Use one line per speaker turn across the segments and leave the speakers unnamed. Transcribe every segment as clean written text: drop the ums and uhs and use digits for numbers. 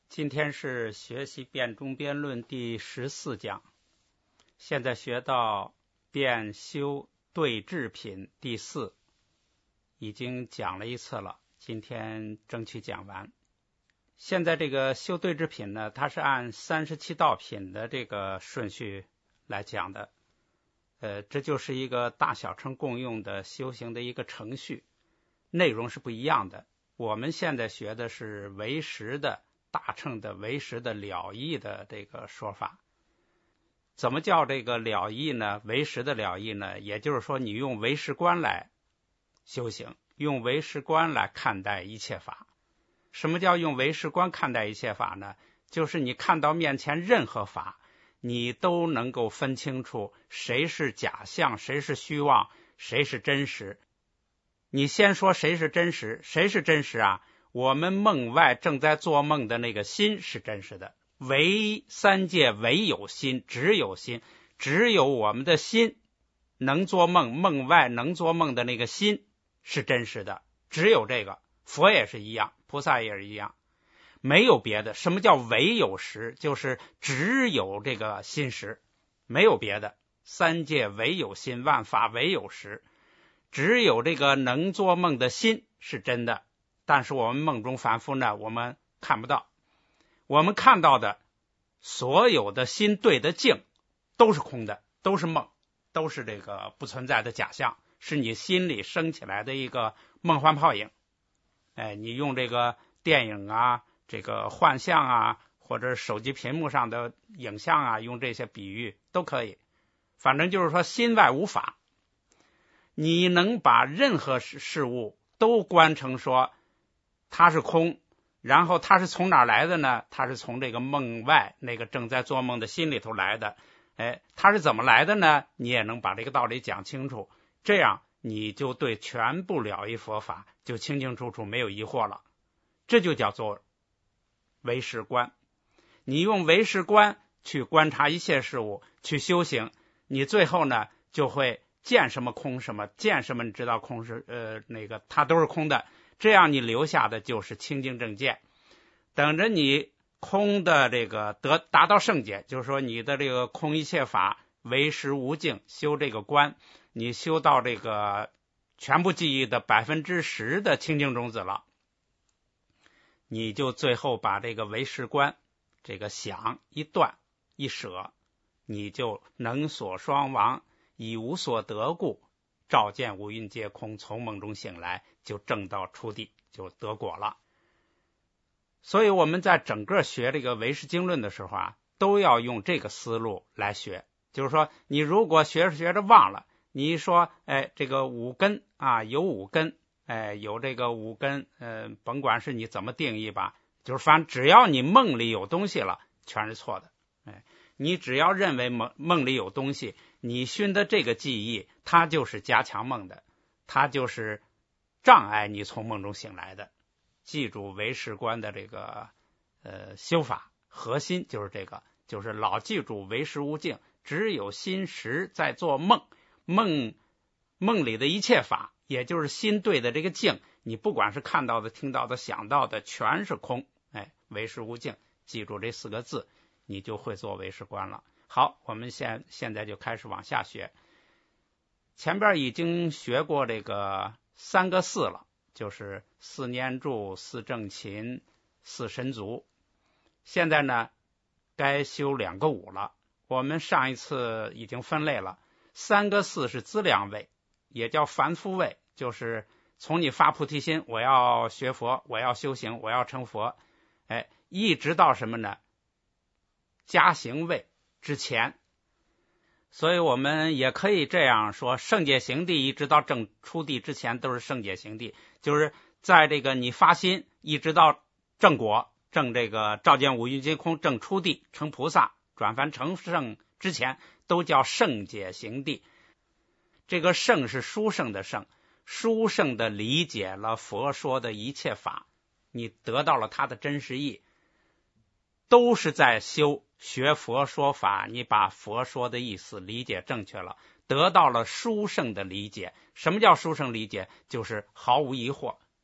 今天是学习辩中辩论第14讲，现在学到辩修对治品第4，已经讲了一次了，今天争取讲完。现在这个修对治品呢，它是按37道品的这个顺序来讲的，这就是一个大小乘共用的修行的一个程序，内容是不一样的。我们现在学的是唯识的大乘的唯识的了义的这个说法。怎么叫这个了义呢？唯识的了义呢，也就是说你用唯识观来修行，用唯识观来看待一切法。什么叫用唯识观看待一切法呢？就是你看到面前任何法，你都能够分清楚谁是假象，谁是虚妄，谁是真实。你先说谁是真实，谁是真实啊？我们梦外正在做梦的那个心是真实的，唯三界唯有心，只有心，只有我们的心能做梦，梦外能做梦的那个心是真实的，只有这个。佛也是一样，菩萨也是一样，没有别的。什么叫唯有实？就是只有这个心实，没有别的。三界唯有心，万法唯有实，只有这个能做梦的心是真的。但是我们梦中凡夫呢，我们看不到，我们看到的所有的心对的境都是空的，都是梦，都是这个不存在的假象，是你心里升起来的一个梦幻泡影。你用这个电影啊，这个幻象啊，或者手机屏幕上的影像啊，用这些比喻都可以。反正就是说心外无法，你能把任何事物都观成说它是空，然后它是从哪来的呢？它是从这个梦外那个正在做梦的心里头来的。它是怎么来的呢？你也能把这个道理讲清楚，这样你就对全部了义佛法就清清楚楚，没有疑惑了。这就叫做唯识观。你用唯识观去观察一切事物，去修行，你最后呢就会见什么空什么，见什么你知道空是它都是空的，这样你留下的就是清净正见。等着你空的这个达到圣解，就是说你的这个空一切法唯识无境，修这个观，你修到这个全部记忆的10%的清净种子了，你就最后把这个唯识观这个想一断一舍，你就能所双亡，以无所得故，照见五蕴皆空，从梦中醒来，就证到初地，就得果了。所以我们在整个学这个唯识经论的时候啊，都要用这个思路来学。就是说你如果学着学着忘了，你说这个五根啊，有五根，有这个五根，甭管是你怎么定义吧，就是反正只要你梦里有东西了，全是错的。你只要认为梦里有东西，你熏的这个记忆，它就是加强梦的，它就是障碍你从梦中醒来的。记住唯识观的这个修法核心就是这个，就是老记住唯识无境，只有心识在做梦，梦里的一切法，也就是心对的这个境，你不管是看到的、听到的、想到的，全是空。唯识无境，记住这4个字，你就会做唯识观了。好，我们现在就开始往下学。前边已经学过这个3个4了，就是4念住、4正勤、4神足。现在呢该修2个5了。我们上一次已经分类了，3个4是资粮位，也叫凡夫位，就是从你发菩提心，我要学佛，我要修行，我要成佛，一直到什么呢？加行位之前。所以我们也可以这样说，圣解行地一直到正初地之前都是圣解行地，就是在这个你发心一直到正果，正这个照见五蕴皆空，正初地成菩萨转凡成圣之前，都叫圣解行地。这个圣是殊胜的圣，殊胜的理解了佛说的一切法，你得到了它的真实意，都是在学佛说法，你把佛说的意思理解正确了，得到了殊胜的理解。什么叫殊胜理解？就是毫无疑惑，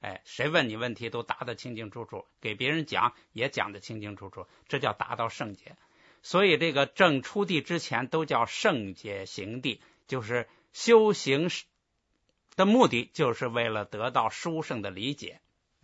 谁问你问题都答得清清楚楚，给别人讲也讲得清清楚楚，这叫达到圣洁。所以这个正出地之前都叫圣洁行地，就是修行的目的就是为了得到殊胜的理解。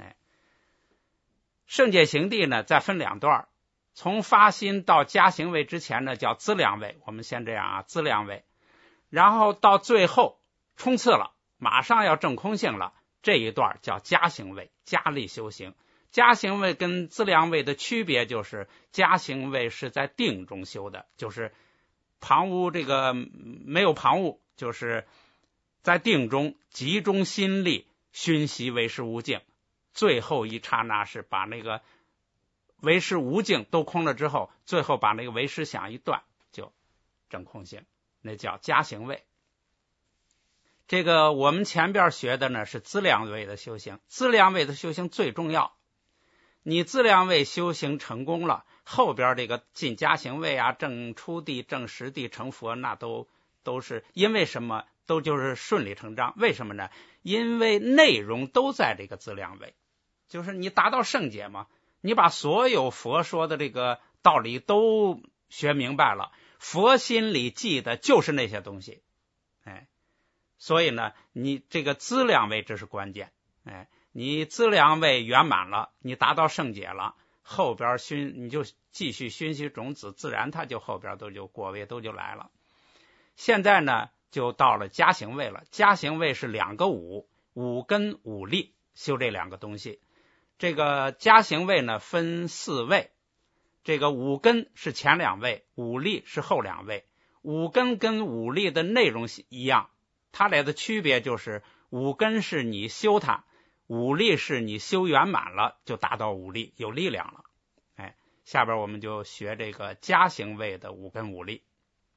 圣洁行地呢再分两段，从发心到加行位之前呢叫资粮位，我们先这样啊，资粮位，然后到最后冲刺了，马上要证空性了，这一段叫加行位，加力修行。加行位跟资粮位的区别就是加行位是在定中修的，就是旁骛这个没有旁骛，就是在定中集中心力熏习唯识无境，最后一刹那是把那个唯识无境都空了之后，最后把那个唯识想一断就证空性，那叫加行位。这个我们前边学的呢是资粮位的修行，资粮位的修行最重要，你资粮位修行成功了，后边这个进加行位啊，证初地、证实地、成佛，那都是因为什么？都就是顺理成章。为什么呢？因为内容都在这个资粮位，就是你达到圣解嘛，你把所有佛说的这个道理都学明白了，佛心里记的就是那些东西，所以呢，你这个资粮位这是关键，你资粮位圆满了，你达到圣解了，后边你就继续熏习种子，自然它就后边都就果位都就来了。现在呢就到了加行位了，加行位是两个五根五力，修这两个东西。这个加行位呢分四位，这个五根是前两位，五力是后两位。五根跟五力的内容一样，它俩的区别就是五根是你修它，五力是你修圆满了就达到五力，有力量了。下边我们就学这个加行位的五根五力。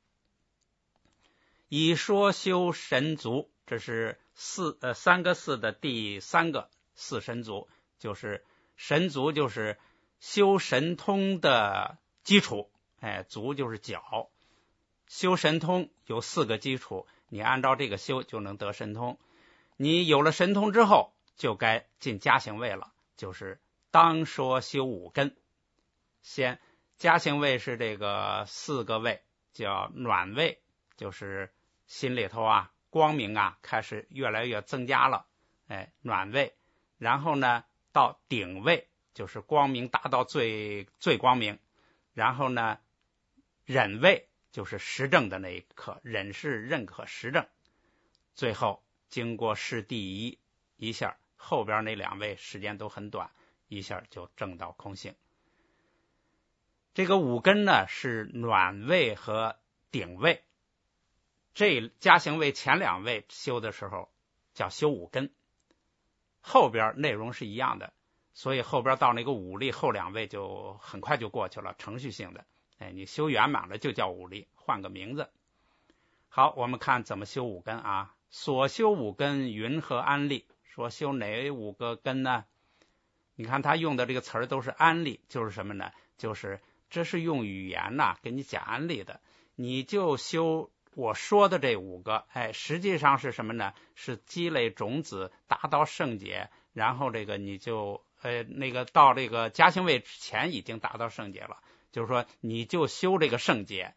以说修神足，这是三个四的第三个四神足，就是神足就是修神通的基础，足就是脚。修神通有四个基础，你按照这个修就能得神通。你有了神通之后就该进加行位了，就是当说修五根。先加行位是这个四个位，叫暖位，就是心里头啊光明啊开始越来越增加了，暖位。然后呢到顶位，就是光明达到最光明。然后呢忍位，就是实证的那一刻，忍是认可实证。最后经过试第一下，后边那两位时间都很短，一下就证到空性。这个五根呢是暖位和顶位，这加行位前两位修的时候叫修五根，后边内容是一样的，所以后边到那个五力后两位就很快就过去了，程序性的。你修圆满了就叫五力，换个名字。好，我们看怎么修五根啊。所修五根云何安立，说修哪五个根呢？你看他用的这个词儿都是安立，就是什么呢？就是这是用语言给你讲安立的，你就修我说的这五个，实际上是什么呢？是积累种子，达到圣解，然后这个你就那个到这个加行位之前已经达到圣解了，就是说你就修这个圣解，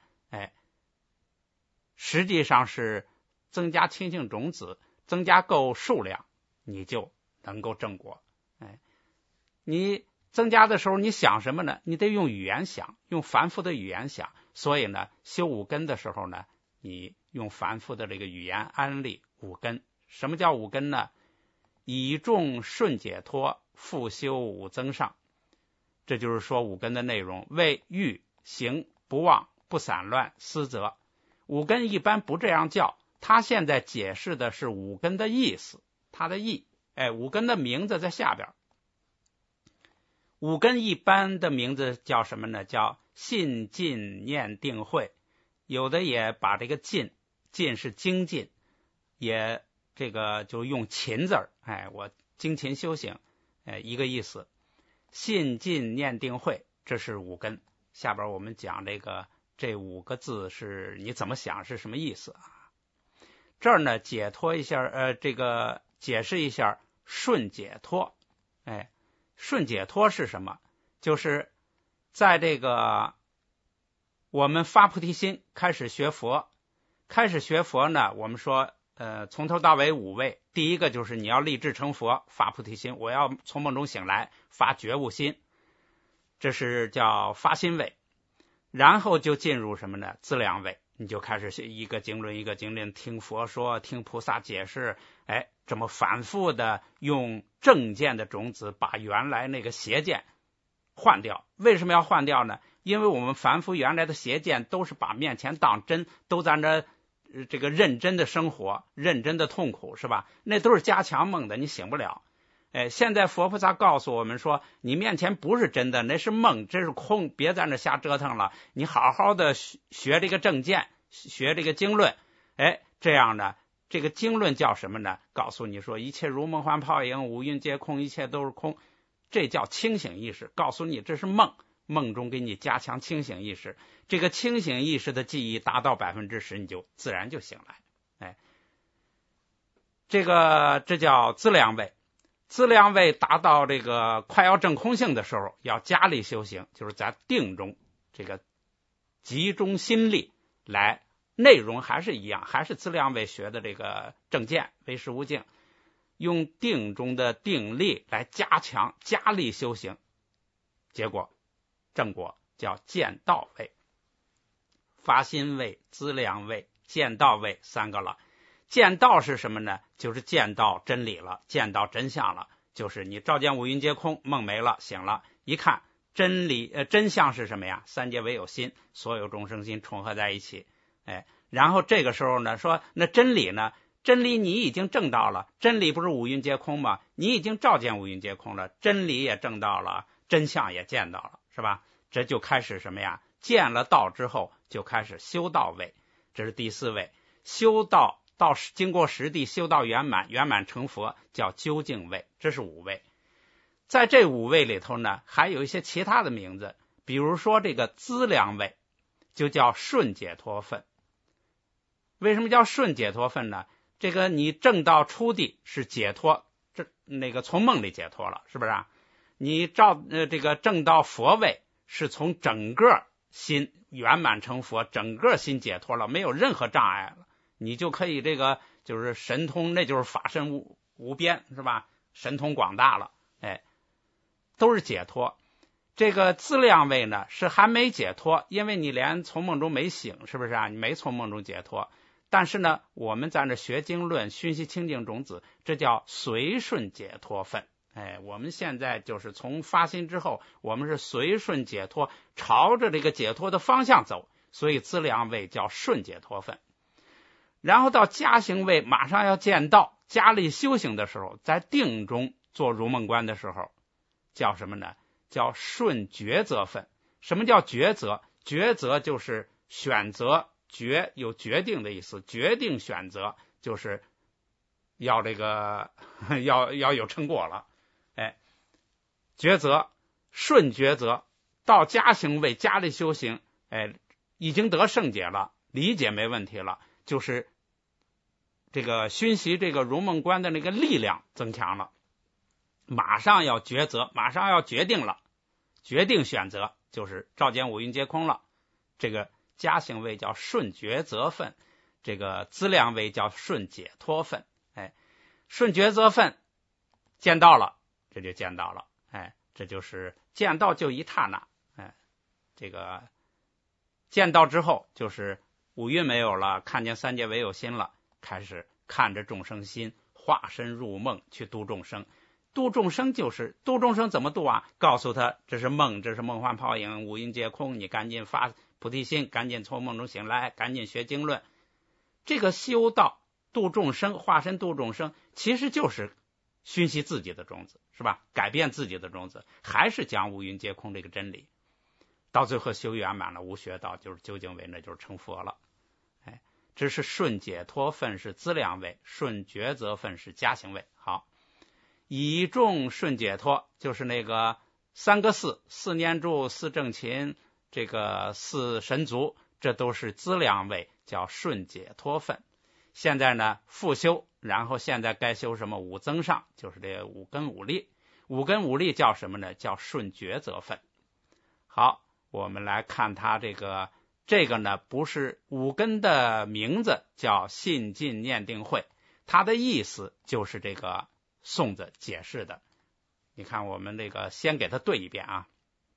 实际上是增加清净种子，增加够数量，你就能够正果。你增加的时候你想什么呢？你得用语言想，用繁复的语言想。所以呢修五根的时候呢，你用繁复的这个语言安立五根。什么叫五根呢？以众顺解脱，复修五增上。这就是说五根的内容，为欲行不忘不散乱思则。五根一般不这样叫，他现在解释的是五根的意思，它的意，五根的名字在下边。五根一般的名字叫什么呢？叫信进念定慧，有的也把这个进是精进，也这个就用勤字儿，我精勤修行，一个意思。信进念定慧，这是五根。下边我们讲这五个字是你怎么想是什么意思啊？这儿呢解脱一下，这个解释一下顺解脱。顺解脱是什么？就是在这个我们发菩提心开始学佛呢，我们说从头到尾5位，第一个就是你要立志成佛，发菩提心，我要从梦中醒来，发觉悟心，这是叫发心位。然后就进入什么呢？资粮位，你就开始一个经论一个经论，听佛说，听菩萨解释，这么反复的用正见的种子把原来那个邪见换掉。为什么要换掉呢？因为我们凡夫原来的邪见都是把面前当真，都在那这个认真的生活，认真的痛苦，是吧？那都是加强梦的，你醒不了。现在佛菩萨告诉我们说，你面前不是真的，那是梦，这是空，别在那瞎折腾了，你好好的学这个正见，学这个经论。这样呢，这个经论叫什么呢？告诉你说，一切如梦幻泡影，五蕴皆空，一切都是空，这叫清醒意识，告诉你这是梦，梦中给你加强清醒意识，这个清醒意识的记忆达到10%，你就自然就醒来。这叫资粮位。资粮位达到这个快要证空性的时候，要加力修行，就是在定中这个集中心力来，内容还是一样，还是资粮位学的这个正见唯识无境，用定中的定力来加强加力修行，结果正果叫见道位。发心位、资粮位、见道位3个了。见道是什么呢？就是见到真理了，见到真相了，就是你照见五蕴皆空，梦没了，醒了，一看真理真相是什么呀？三界唯有心，所有众生心重合在一起。然后这个时候呢，说那真理呢？真理你已经证到了，真理不是五蕴皆空吗？你已经照见五蕴皆空了，真理也证到了，真相也见到了，是吧？这就开始什么呀？见了道之后就开始修道位，这是第4位。修道到经过实地修道圆满，圆满成佛叫究竟位，这是5位。在这5位里头呢，还有一些其他的名字，比如说这个资粮位就叫顺解脱分。为什么叫顺解脱分呢？这个你证到初地是解脱，那个从梦里解脱了，是不是啊？你这个证到佛位是从整个心圆满成佛，整个心解脱了，没有任何障碍了，你就可以这个就是神通，那就是法身无边，是吧？神通广大了，都是解脱。这个资粮位呢是还没解脱，因为你连从梦中没醒，是不是啊？你没从梦中解脱。但是呢，我们在那学经论，熏习清净种子，这叫随顺解脱分。我们现在就是从发心之后，我们是随顺解脱，朝着这个解脱的方向走，所以资粮位叫顺解脱分。然后到加行位，马上要见道，加力修行的时候，在定中做如梦观的时候，叫什么呢？叫顺抉择分。什么叫抉择？抉择就是选择，决有决定的意思，决定选择就是要这个要有成果了。抉择顺抉择到加行位，加力修行，已经得圣解了，理解没问题了，就是这个熏习这个如梦观的那个力量增强了，马上要抉择，马上要决定了，决定选择就是照见五蕴皆空了。这个加行位叫顺抉择分，这个资粮位叫顺解脱分。顺抉择分见到了，这就见到了。这就是见到就一刹那。这个见到之后就是五蕴没有了，看见三界唯有心了，开始看着众生心，化身入梦去度众生。度众生就是度众生，怎么度啊？告诉他这是梦，这是梦幻泡影，五蕴皆空，你赶紧发菩提心，赶紧从梦中醒来，赶紧学经论。这个修道度众生，化身度众生，其实就是熏习自己的种子，是吧？改变自己的种子，还是讲五蕴皆空这个真理。到最后修圆满了，无学道就是究竟位，那就是成佛了。这是顺解脱分是资粮位，顺抉择分是加行位。好，以众顺解脱就是那个3个四念住、4正勤，这个4神足，这都是资粮位，叫顺解脱分。 现在呢复修，然后现在该修什么五增上，就是这五根五力。五根五力叫什么呢？叫顺觉则分。好，我们来看它这个呢，不是五根的名字叫信进念定慧，它的意思就是这个宋子解释的。你看我们这个先给它对一遍啊。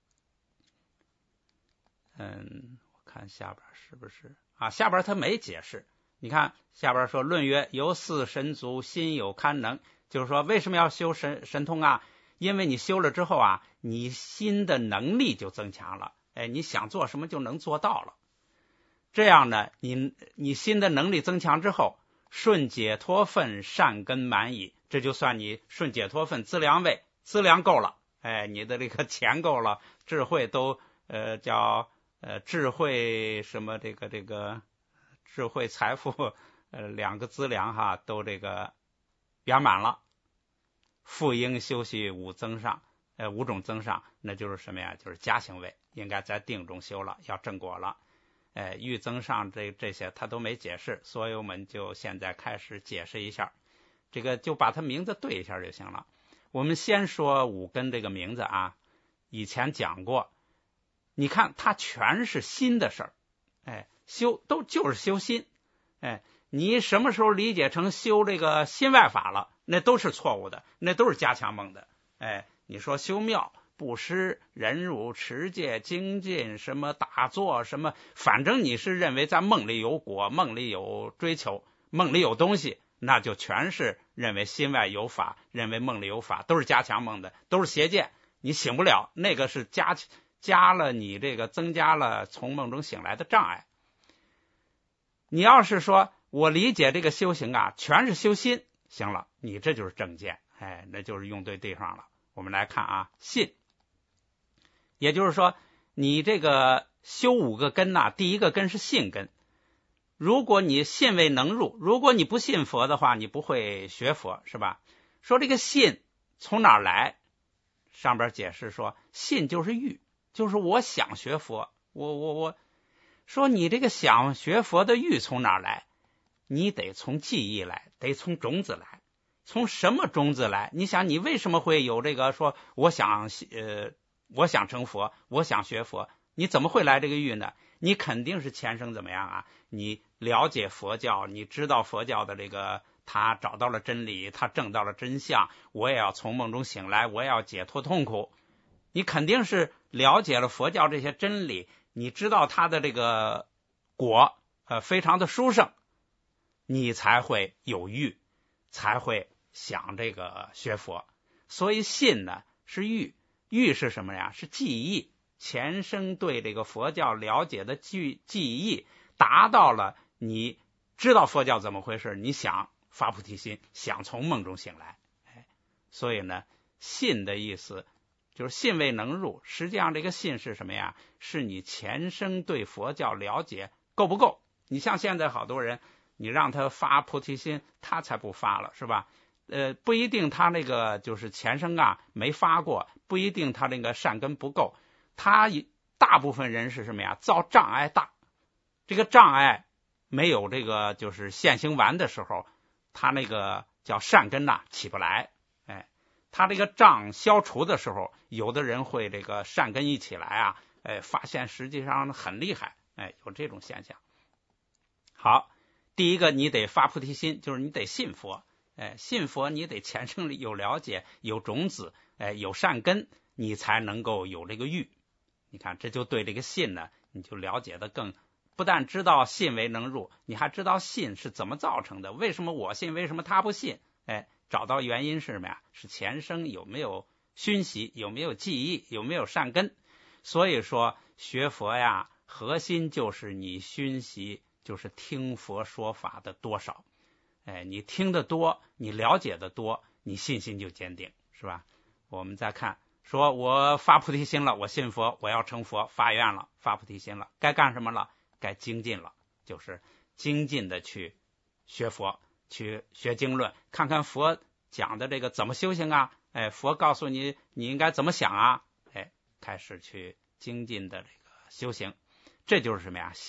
我看下边是不是啊？下边他没解释。你看下边说论曰由四神足心有堪能，就是说为什么要修神通啊？因为你修了之后啊，你心的能力就增强了，你想做什么就能做到了。这样呢，你心的能力增强之后，顺解脱分善根满矣，这就算你顺解脱分资粮位资粮够了，你的这个钱够了，智慧都叫智慧什么这个智慧财富两个资粮哈都这个圆满了。复应修习五增上，五种增上，那就是什么呀？就是加行位，应该在定中修了，要正果了。欲增上这些他都没解释，所以我们就现在开始解释一下，这个就把它名字对一下就行了。我们先说五根这个名字啊，以前讲过，你看它全是心的事儿，修都就是修心，你什么时候理解成修这个心外法了，那都是错误的，那都是加强梦的。你说修庙、布施、忍辱、持戒、精进，什么打坐，什么，反正你是认为在梦里有果，梦里有追求，梦里有东西，那就全是认为心外有法，认为梦里有法，都是加强梦的，都是邪见，你醒不了，那个是加了你这个增加了从梦中醒来的障碍。你要是说我理解这个修行啊，全是修心，行了，你这就是正见，那就是用对地方了。我们来看啊，信，也就是说，你这个修五个根呐，第一个根是信根。如果你信未能入，如果你不信佛的话，你不会学佛，是吧？说这个信从哪儿来？上边解释说，信就是欲，就是我想学佛，我说你这个想学佛的欲从哪儿来？你得从记忆来，得从种子来。从什么种子来？你想，你为什么会有这个说我想成佛，我想学佛？你怎么会来这个欲呢？你肯定是前生怎么样啊？你了解佛教，你知道佛教的这个，他找到了真理，他证到了真相，我也要从梦中醒来，我也要解脱痛苦。你肯定是了解了佛教这些真理，你知道他的这个果非常的殊胜，你才会有欲，才会想这个学佛。所以信呢是欲，欲是什么呀？是记忆，前生对这个佛教了解的记忆达到了，你知道佛教怎么回事，你想发菩提心，想从梦中醒来。所以呢，信的意思就是信未能入，实际上这个信是什么呀？是你前生对佛教了解够不够。你像现在好多人，你让他发菩提心，他才不发了，是吧？不一定他那个就是前生啊没发过，不一定他那个善根不够，他大部分人是什么呀？造障碍大，这个障碍没有这个就是现行完的时候，他那个叫善根呐起不来。他这个障消除的时候，有的人会这个善根一起来啊，发现实际上很厉害，有这种现象。好，第一个你得发菩提心，就是你得信佛，信佛你得前生里有了解，有种子，有善根，你才能够有这个欲。你看，这就对这个信呢，你就了解的更，不但知道信为能入，你还知道信是怎么造成的，为什么我信，为什么他不信，找到原因是什么呀？是前生有没有熏习，有没有记忆，有没有善根。所以说学佛呀，核心就是你熏习，就是听佛说法的多少。你听得多，你了解的多，你信心就坚定，是吧？我们再看，说我发菩提心了，我信佛，我要成佛，发愿了，发菩提心了，该干什么了？该精进了，就是精进的去学佛，去学经论，看看佛讲的这个怎么修行啊？佛告诉你你应该怎么想啊？开始去精进的这个修行，这就是什么呀？行，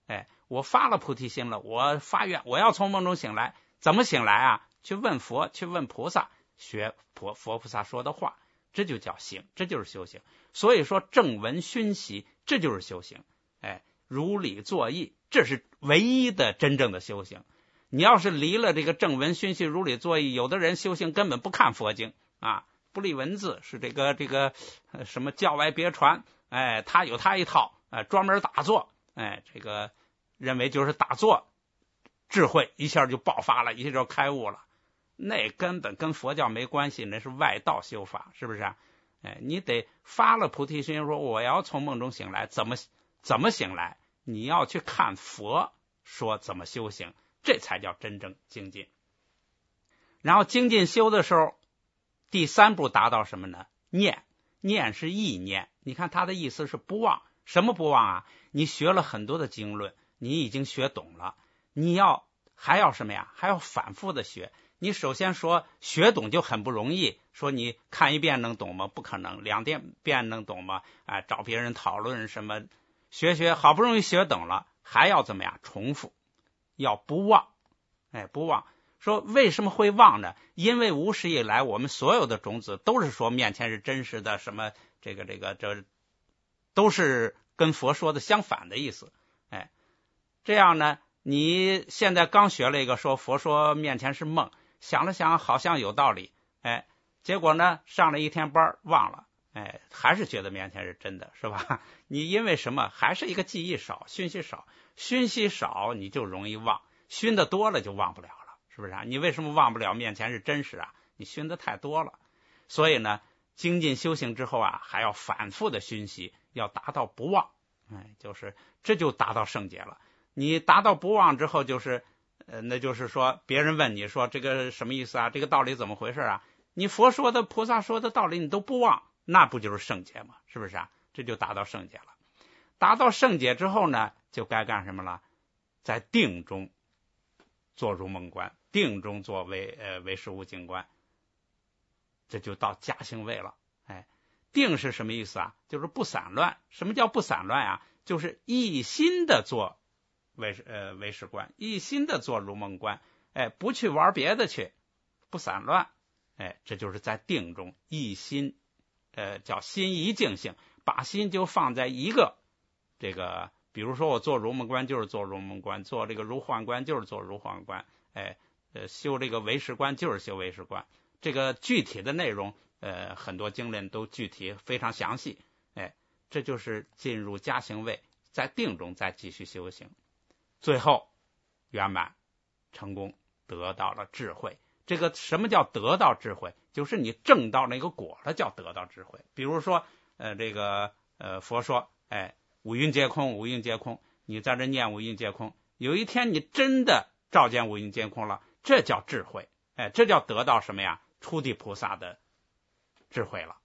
我发了菩提心了，我发愿我要从梦中醒来，怎么醒来啊？去问佛，去问菩萨，学佛菩萨说的话，这就叫行，这就是修行。所以说正闻熏习，这就是修行。如理作意，这是唯一的真正的修行。你要是离了这个正闻熏习如理作意，有的人修行根本不看佛经啊，不立文字，是这个什么教外别传，他有他一套，专门打坐，这个认为就是打坐智慧一下就爆发了，一下就开悟了，那根本跟佛教没关系，那是外道修法，是不是啊？你得发了菩提心，说我要从梦中醒来，怎么醒来？你要去看佛说怎么修行，这才叫真正精进。然后精进修的时候，第3步达到什么呢？念是意念。你看他的意思是不忘。什么不忘啊？你学了很多的经论，你已经学懂了，你还要什么呀？还要反复的学。你首先说学懂就很不容易，说你看1遍能懂吗？不可能。2遍能懂吗？找别人讨论什么，学好不容易学懂了，还要怎么样？重复，要不忘。不忘。说为什么会忘呢？因为无始以来我们所有的种子都是说面前是真实的，什么这都是跟佛说的相反的意思。这样呢，你现在刚学了一个说佛说面前是梦，想了想好像有道理，结果呢上了1天班忘了，还是觉得面前是真的，是吧？你因为什么？还是一个记忆少，熏习少你就容易忘，熏的多了就忘不了了，是不是啊？你为什么忘不了面前是真实啊？你熏的太多了。所以呢，精进修行之后啊，还要反复的熏习，要达到不忘，这就达到圣洁了。你达到不忘之后，那就是说别人问你说这个什么意思啊？这个道理怎么回事啊？你佛说的菩萨说的道理你都不忘，那不就是圣洁吗？是不是啊？这就达到圣洁了。达到圣洁之后呢，就该干什么了？在定中做如梦观，定中做为实无境观，这就到加行位了。定是什么意思啊？就是不散乱。什么叫不散乱啊？就是一心的做为实观，一心的做如梦观，不去玩别的去，不散乱。这就是在定中一心，叫心一境性，把心就放在一个比如说我做如梦观就是做如梦观，做这个如幻观就是做如幻观，修这个为实观就是修为实观。这个具体的内容，很多经论都具体非常详细。这就是进入加行位，在定中再继续修行，最后圆满成功，得到了智慧。这个什么叫得到智慧？就是你证到那个果了，叫得到智慧。比如说佛说五蕴皆空，五蕴皆空，你在这念五蕴皆空，有一天你真的照见五蕴皆空了，这叫智慧。这叫得到什么呀？初地菩萨的智慧了。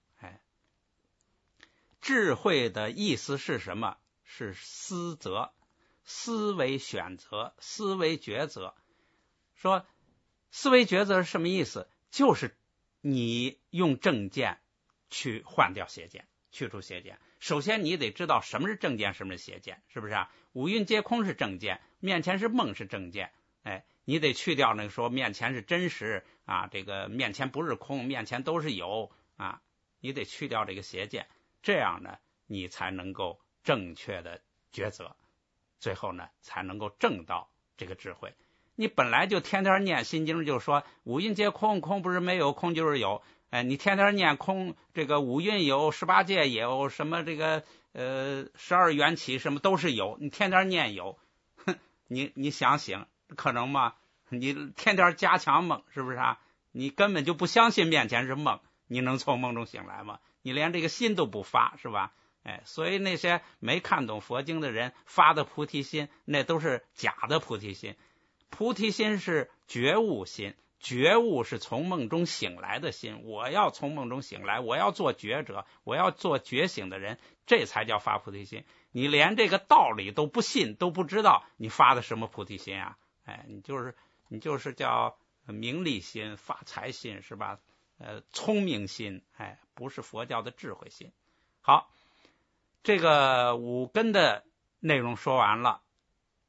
智慧的意思是什么？是思择，思维选择，思维抉择。说思维抉择是什么意思？就是你用正见去换掉邪见，去除邪见。首先你得知道什么是正见，什么是邪见，是不是啊？五蕴皆空是正见，面前是梦是正见。你得去掉那个说面前是真实啊，这个面前不是空，面前都是有啊，你得去掉这个邪见，这样呢你才能够正确的抉择，最后呢才能够证到这个智慧。你本来就天天念心经，就说五蕴皆空，空不是没有，空就是有。你天天念空，这个五蕴有，18界也有，什么这个12缘起什么都是有，你天天念有，你想醒可能吗？你天天加强梦，是不是啊？你根本就不相信面前是梦，你能从梦中醒来吗？你连这个心都不发，是吧？所以那些没看懂佛经的人发的菩提心，那都是假的菩提心。菩提心是觉悟心，觉悟是从梦中醒来的心。我要从梦中醒来，我要做觉者，我要做觉醒的人，这才叫发菩提心。你连这个道理都不信，都不知道，你发的什么菩提心啊？你就是叫名利心、发财心，是吧？聪明心，不是佛教的智慧心。好，这个五根的内容说完了，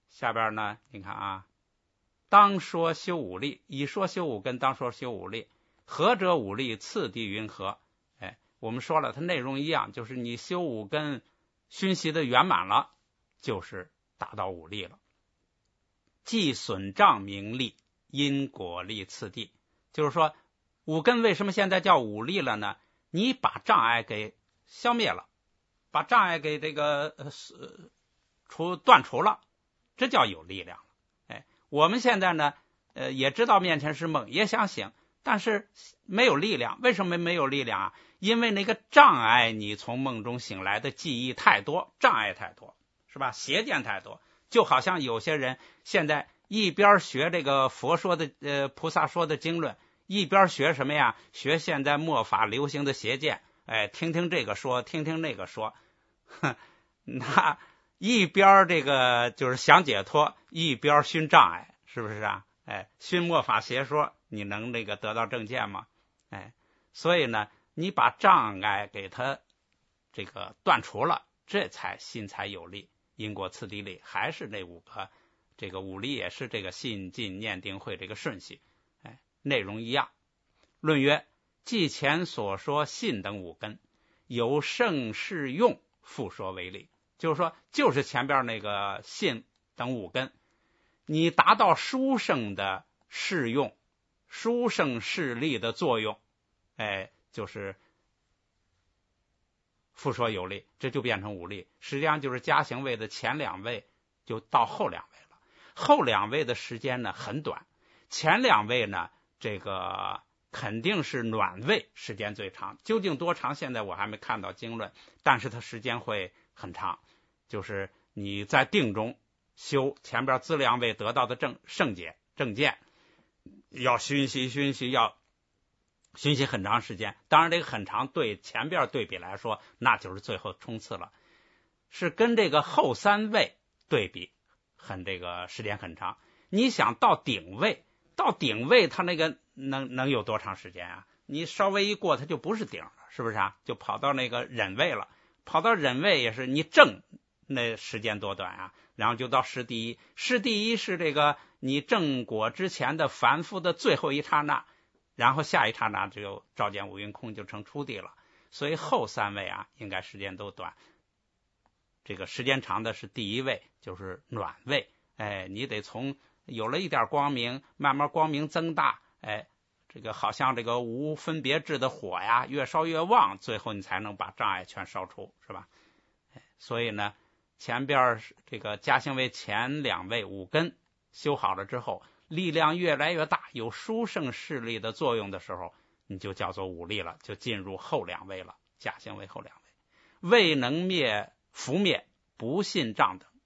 下边呢，你看啊，当说修五力，以说修五根，当说修五力，何者五力？次第云何？我们说了，它内容一样，就是你修五根熏习的圆满了，就是达到五力了。即损障名利，因果力次第，就是说五根为什么现在叫五力了呢？你把障碍给消灭了，把障碍给这个断除了，这叫有力量了。我们现在呢，也知道面前是梦，也想醒，但是没有力量。为什么没有力量啊？因为那个障碍，你从梦中醒来的记忆太多，障碍太多，是吧？邪见太多，就好像有些人现在一边学这个佛说的菩萨说的经论，一边学什么呀？学现在末法流行的邪见，听听这个说，听听那个说，那一边这个就是想解脱，一边熏障碍，是不是啊？熏末法邪说，你能那个得到正见吗？所以呢，你把障碍给它这个断除了，这才心才有力。因果次第力还是那五个，这个五力也是这个信进念定慧这个顺序，内容一样。论曰：即前所说信等五根，有圣适用，复说为例。就是说，就是前边那个信等五根，你达到殊胜的适用、殊胜势力的作用，就是复说有力，这就变成五力。实际上就是加行位的前两位就到后两位了，后两位的时间呢很短，前两位呢这个肯定是暖位时间最长，究竟多长现在我还没看到经论，但是它时间会很长。就是你在定中修前边资粮位得到的正见，要熏习，要熏习很长时间。当然这个很长对前边对比来说，那就是最后冲刺了，是跟这个后三位对比，这个时间很长。你想到顶位它那个能有多长时间啊？你稍微一过它就不是顶了，是不是啊？就跑到那个忍位了，跑到忍位也是你正那时间多短啊？然后就到师第一，师第一是这个你正果之前的凡夫的最后一刹那，然后下一刹那就照见五蕴空，就成初地了。所以后三位啊应该时间都短，这个时间长的是第一位，就是暖位。你得从有了一点光明，慢慢光明增大，这个好像这个无分别智的火呀，越烧越旺，最后你才能把障碍全烧除，是吧？所以呢，前边这个加行为前两位五根修好了之后，力量越来越大，有殊胜势力的作用的时候，你就叫做五力了，就进入后两位了，加行为后两位。未能伏灭不信障等，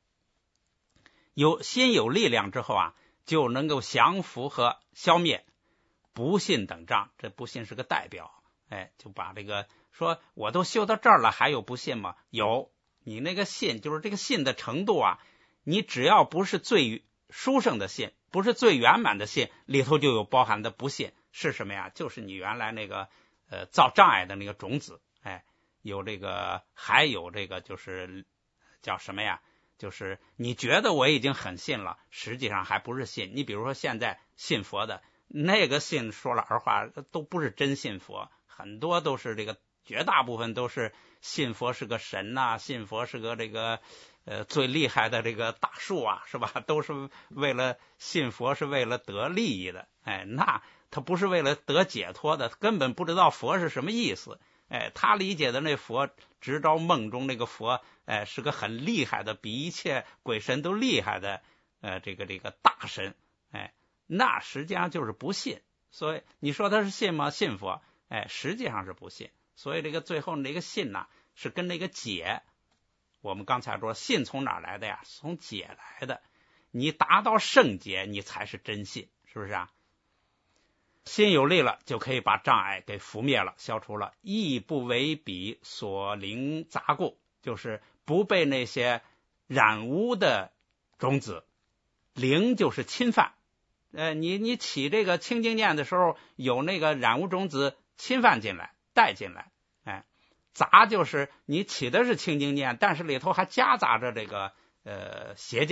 心有力量之后啊，就能够降服和消灭不信等障。这不信是个代表，就把这个说我都修到这儿了，还有不信吗？有，你那个信就是这个信的程度啊，你只要不是最殊胜的信，不是最圆满的信，里头就有包含的不信。是什么呀？就是你原来那个造障碍的那个种子，有这个，还有这个就是叫什么呀？就是你觉得我已经很信了，实际上还不是信。你比如说现在信佛的那个信，说老实话都不是真信佛，很多都是这个，绝大部分都是信佛是个神呐，信佛是个这个最厉害的这个大树啊，是吧？都是为了信佛，是为了得利益的。那他不是为了得解脱的，根本不知道佛是什么意思。他理解的那佛，直到梦中那个佛，是个很厉害的，比一切鬼神都厉害的，这个大神，那实际上就是不信。所以你说他是信吗？信佛，实际上是不信。所以这个最后那个信呢，是跟那个解，我们刚才说信从哪来的呀？从解来的。你达到圣解，你才是真信，是不是啊？心有力了，就可以把障碍给拂灭了，消除了。亦不为彼所灵杂故，就是不被那些染污的种子，灵就是侵犯。你起这个清净念的时候，有那个染污种子侵犯进来，带进来。杂就是你起的是清净念，但是里头还夹杂着这个邪见的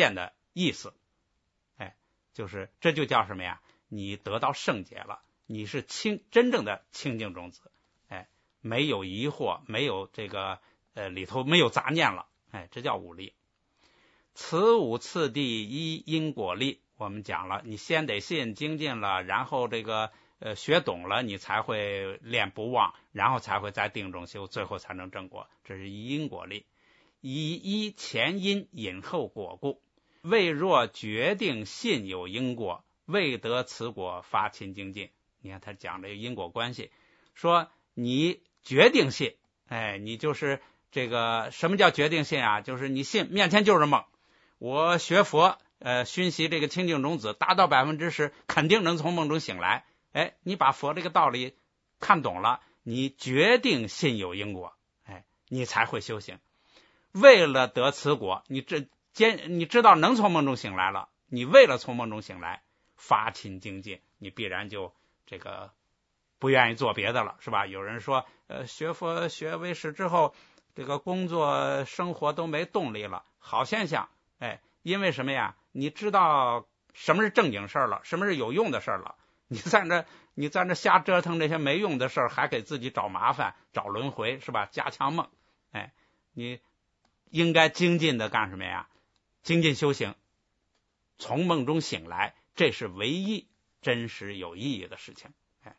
意思。就是这就叫什么呀？你得到圣洁了，你是真正的清净种子，没有疑惑，没有这个里头没有杂念了，这叫五力。此五次第一因果力，我们讲了，你先得信精进了，然后这个学懂了，你才会练不忘，然后才会在定中修，最后才能正果，这是因果力。以一前因引后果故，未若决定信有因果，未得此果发勤精进。你看他讲这个因果关系，说你决定信，你就是这个什么叫决定信啊？就是你信面前就是梦，我学佛熏习这个清净种子达到10%，肯定能从梦中醒来。你把佛这个道理看懂了，你决定信有因果，你才会修行。为了得此果，你知道能从梦中醒来了，你为了从梦中醒来发勤精进，你必然就这个不愿意做别的了，是吧？有人说学佛学唯识之后，这个工作生活都没动力了，好现象。因为什么呀？你知道什么是正经事儿了，什么是有用的事儿了，你在那瞎折腾这些没用的事儿，还给自己找麻烦找轮回，是吧？加强梦。你应该精进的干什么呀？精进修行，从梦中醒来，这是唯一真实有意义的事情。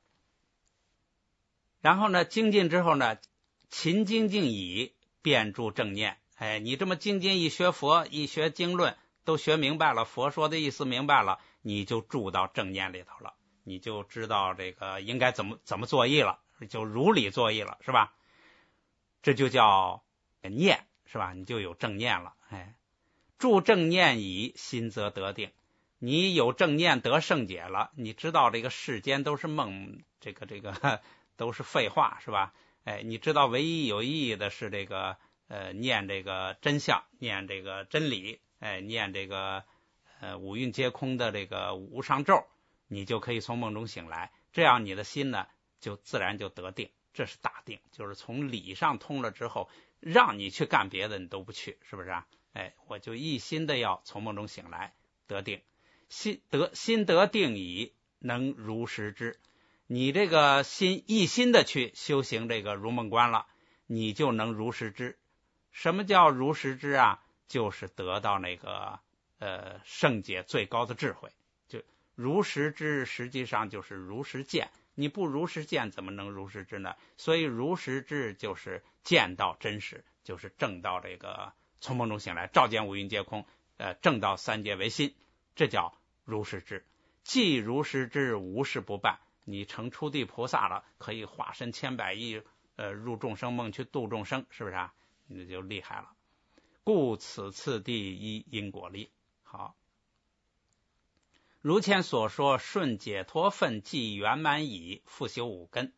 然后呢，精进之后呢，勤精进已，便住正念。你这么精进一学佛，一学经论，都学明白了，佛说的意思明白了，你就住到正念里头了，你就知道这个应该怎么作意了，就如理作意了，是吧？这就叫念，是吧？你就有正念了。住正念已，心则得定。你有正念得圣解了，你知道这个世间都是梦，这个都是废话，是吧？你知道唯一有意义的是这个念这个真相，念这个真理，念这个五蕴皆空的这个无上咒，你就可以从梦中醒来，这样你的心呢就自然就得定。这是大定，就是从理上通了之后，让你去干别的你都不去，是不是啊？我就一心的要从梦中醒来得定，心得定已，能如实知。你这个一心的去修行这个如梦观了，你就能如实知。什么叫如实知啊？就是得到那个圣解最高的智慧。就如实知实际上就是如实见，你不如实见怎么能如实知呢？所以如实知就是见到真实，就是证到这个从梦中醒来，照见五蕴皆空，证到三界为心，这叫如实知。既如实知，无事不办。你成初地菩萨了，可以化身千百亿入众生梦去度众生，是不是啊？你就厉害了。故此次第一因果力。好，如前所说，顺解脱分即圆满已，复修五根。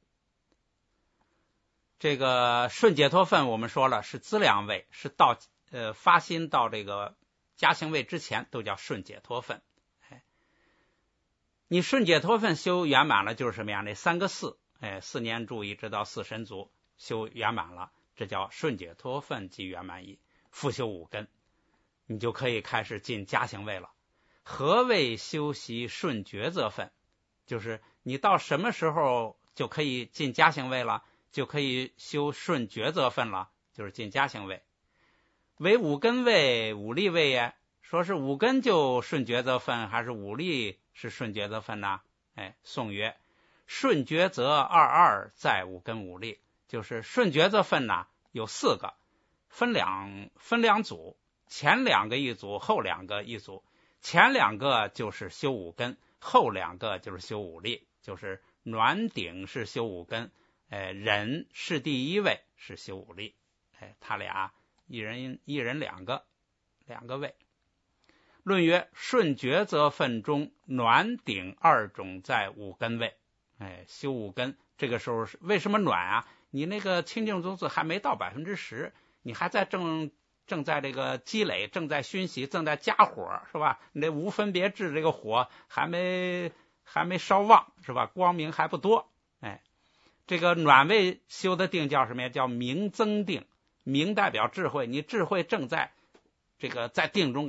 这个顺解脱分我们说了是资粮位，是到发心到这个加行位之前都叫顺解脱分。你顺解脱分修圆满了，就是什么呀？那三个四，四念住一直到四神足修圆满了，这叫顺解脱分即圆满已，复修五根，你就可以开始进加行位了。何谓修习顺抉择分？就是你到什么时候就可以进加行位了，就可以修顺抉择分了，就是进加行位。为五根位五力位呀？说是五根就顺抉择分，还是五力是顺抉择分呢？宋曰：顺抉择22在五根五力，就是顺抉择分呢有4个，分两组，前2个一组，后2个一组。前2个就是修五根，后2个就是修五力，就是暖顶是修五根，忍是第一位是修五力，他俩一人2个位。论曰：顺抉择分中暖顶2种在五根位，修五根这个时候为什么暖啊？你那个清净种子还没到10%，你还在正在这个积累，正在熏习，正在加火，是吧？你这无分别智这个火还没烧旺，是吧？光明还不多。这个暖位修的定叫什么呀？叫明增定。明代表智慧，你智慧正在这个在定中啊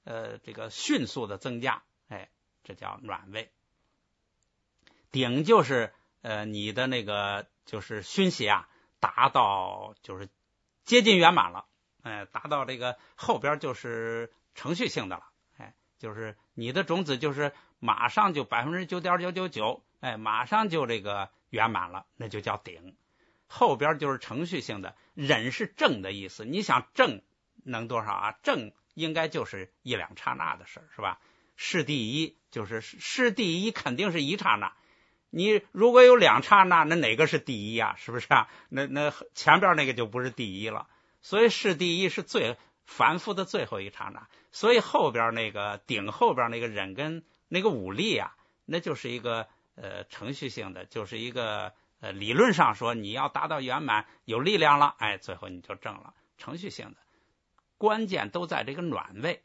这个迅速的增加，这叫暖位。鼎就是你的那个就是熏习啊，达到就是接近圆满了，达到这个后边就是程序性的了，就是你的种子就是马上就9.999%，马上就这个圆满了，那就叫鼎。后边就是程序性的，忍是正的意思，你想正能多少啊？正应该就是一两刹那的事儿，是吧？是第一，就是是第一，肯定是一刹那。你如果有两刹那，那哪个是第一啊？是不是啊？那前边那个就不是第一了。所以是第一是最反复的最后一刹那，所以后边那个鼎后边那个忍跟那个武力啊，那就是一个程序性的，就是一个理论上说你要达到圆满有力量了，最后你就正了，程序性的。关键都在这个暖位，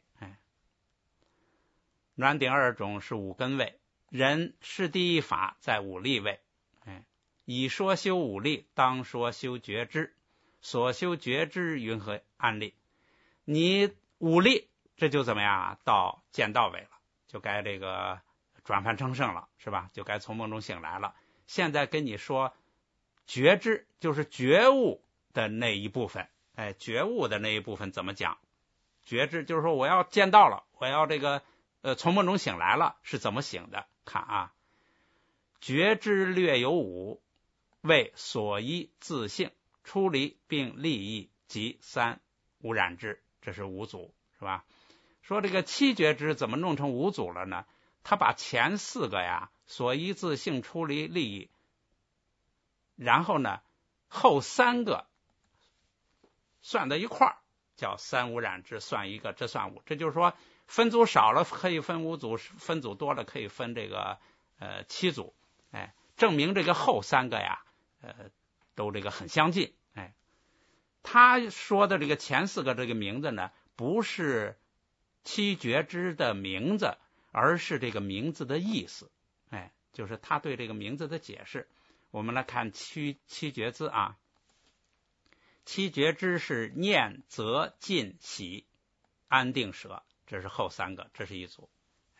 暖鼎二种是五根位，人是第一法在五力位，以说修五力，当说修觉知，所修觉知云何安立？你五力这就怎么样啊？到见道位了，就该这个转凡成圣了，是吧？就该从梦中醒来了。现在跟你说觉知，就是觉悟的那一部分，觉悟的那一部分怎么讲？觉知就是说我要见道了，我要这个从梦中醒来了，是怎么醒的？看啊，觉知略有五，为所依自性，出离并利益及三无染智，这是五组，是吧？说这个七觉知怎么弄成五组了呢？他把前四个呀，所依自性、出离、利益，然后呢后三个算到一块儿，叫三无染智，算一个，这算五。这就是说分组少了可以分五组，分组多了可以分这个七组，证明这个后三个呀都这个很相近。他说的这个前四个这个名字呢，不是七觉知的名字，而是这个名字的意思，就是他对这个名字的解释。我们来看七觉知啊，七觉知是念、则、尽、喜、安、定、舍，这是后三个，这是一组。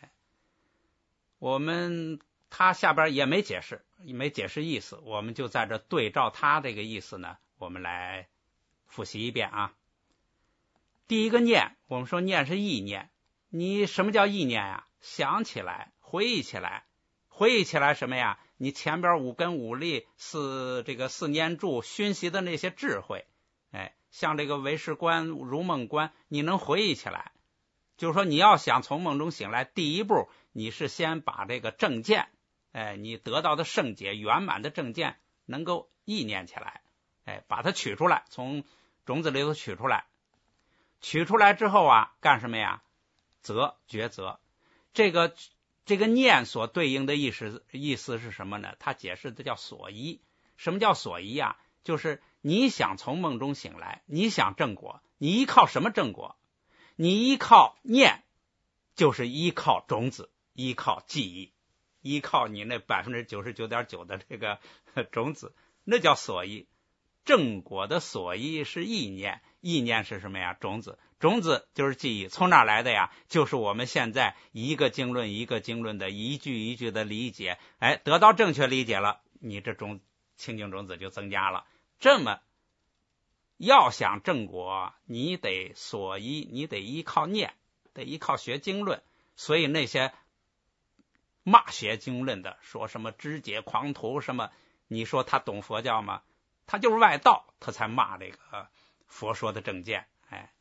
我们他下边也没解释意思，我们就在这对照他这个意思呢，我们来复习一遍啊。第一个念，我们说念是意念，你什么叫意念呀？想起来，回忆起来什么呀？你前边五根五力四念住熏习的那些智慧，像这个唯识观、如梦观，你能回忆起来。就是说你要想从梦中醒来，第一步你是先把这个正见，你得到的圣解圆满的正见能够意念起来，把它取出来，从种子里头取出来之后啊，干什么呀？抉择。这个念所对应的意思是什么呢？他解释的叫所依。什么叫所依啊？就是你想从梦中醒来，你想正果，你依靠什么正果？你依靠念，就是依靠种子，依靠记忆，依靠你那 99.9% 的这个种子，那叫所依。正果的所依是意念，意念是什么呀？种子就是记忆。从哪来的呀？就是我们现在一个经论一个经论的一句一句的理解，得到正确理解了，你这种清净种子就增加了。这么要想正果，你得所依，你得依靠念，得依靠学经论。所以那些骂学经论的，说什么知解狂徒什么，你说他懂佛教吗？他就是外道，他才骂这个佛说的正见。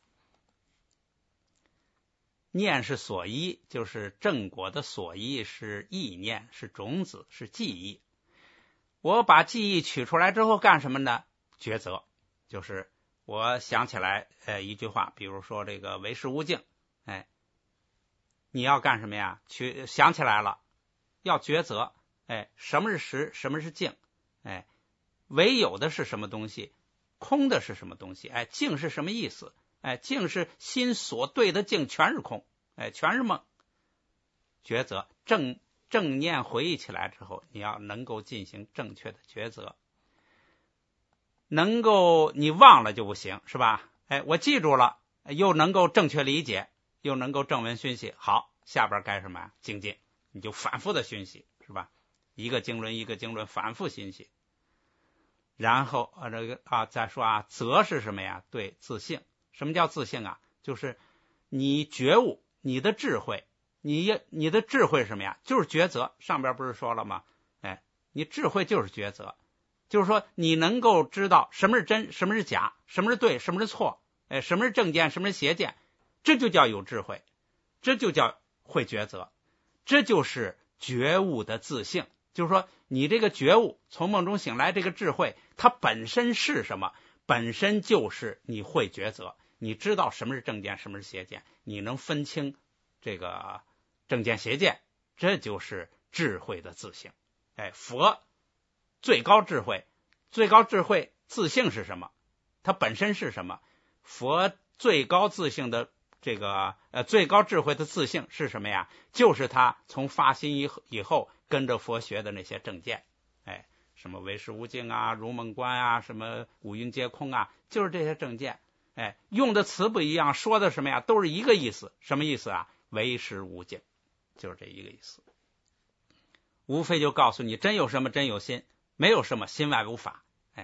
念是所依，就是正果的所依是意念，是种子，是记忆。我把记忆取出来之后干什么呢？抉择，就是我想起来一句话，比如说这个唯识无境，你要干什么呀？想起来了，要抉择，什么是实，什么是境，唯有的是什么东西，空的是什么东西，境是什么意思？境是心所对的境全是空，全是梦。抉择，正念回忆起来之后，你要能够进行正确的抉择。能够你忘了就不行，是吧？我记住了，又能够正确理解， 又能够正文熏习，好，下边该什么呀？精进，你就反复的熏习，是吧？一个经论一个经论反复熏习。然后再说则是什么呀？对自性。什么叫自性啊？就是你觉悟，你的智慧，你的智慧是什么呀？就是抉择。上边不是说了吗？你智慧就是抉择，就是说你能够知道什么是真，什么是假，什么是对，什么是错，什么是正见，什么是邪见，这就叫有智慧，这就叫会抉择，这就是觉悟的自性。就是说你这个觉悟从梦中醒来，这个智慧它本身是什么？本身就是你会抉择，你知道什么是正见，什么是邪见，你能分清这个正见邪见，这就是智慧的自性。佛最高智慧自性是什么？它本身是什么？佛最高自性的这个最高智慧的自性是什么呀？就是他从发心以后跟着佛学的那些正见，什么唯识无境啊、如梦观啊、什么五蕴皆空啊，就是这些正见。用的词不一样，说的什么呀？都是一个意思。什么意思啊？唯识无境，就是这一个意思。无非就告诉你，真有什么真有心，没有什么心外无法。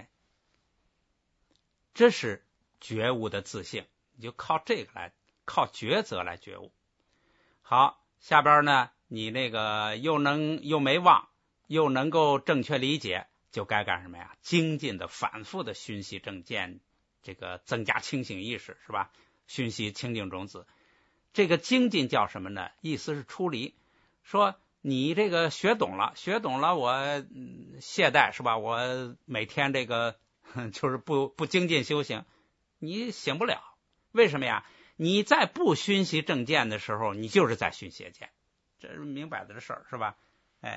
这是觉悟的自性，你就靠这个来，靠抉择来觉悟。好，下边呢，你那个又没忘，又能够正确理解，就该干什么呀？精进的反复的熏习正见，这个增加清醒意识，是吧？熏习清净种子。这个精进叫什么呢？意思是出离。说你这个学懂了，我懈怠，是吧？我每天这个就是不精进修行，你醒不了。为什么呀？你在不熏习正见的时候，你就是在熏邪见，这是明摆的事儿，是吧？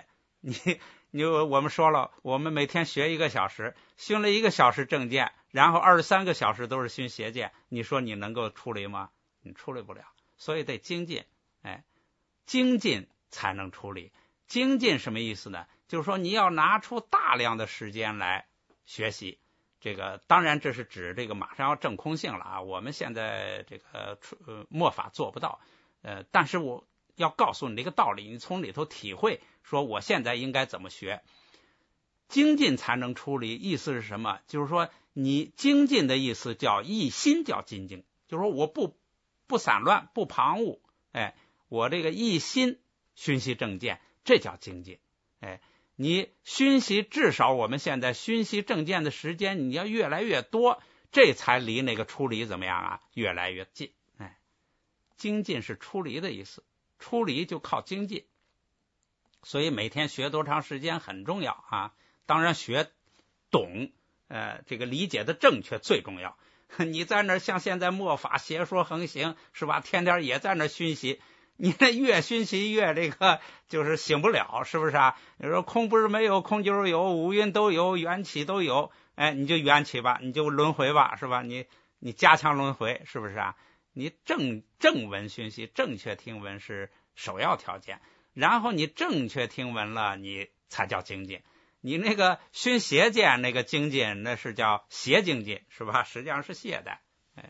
我们说了，我们每天学1个小时，熏了1个小时正见，然后23个小时都是熏邪见，你说你能够出离吗？你出离不了。所以得精进，精进才能出离。精进什么意思呢？就是说你要拿出大量的时间来学习。这个当然这是指这个马上要证空性了啊，我们现在这个末法做不到，但是我要告诉你这个道理，你从里头体会，说我现在应该怎么学。精进才能出离，意思是什么？就是说你精进的意思叫一心，叫精进，就是说我不散乱，不旁骛，我这个一心熏习正见，这叫精进。你熏习，至少我们现在熏习正见的时间你要越来越多，这才离那个出离怎么样啊？越来越近。精进是出离的意思，出离就靠精进。所以每天学多长时间很重要啊。当然学懂这个理解的正确最重要。你在那像现在末法邪说横行，是吧？天天也在那熏习，你这越熏习越这个就是醒不了，是不是啊？你说空不是没有，空就是有，五蕴都有，缘起都有，你就缘起吧，你就轮回吧，是吧？你加强轮回，是不是啊？你正文熏习，正确听闻是首要条件，然后你正确听闻了，你才叫精进。你那个熏邪见那个精进，那是叫邪精进，是吧？实际上是懈怠。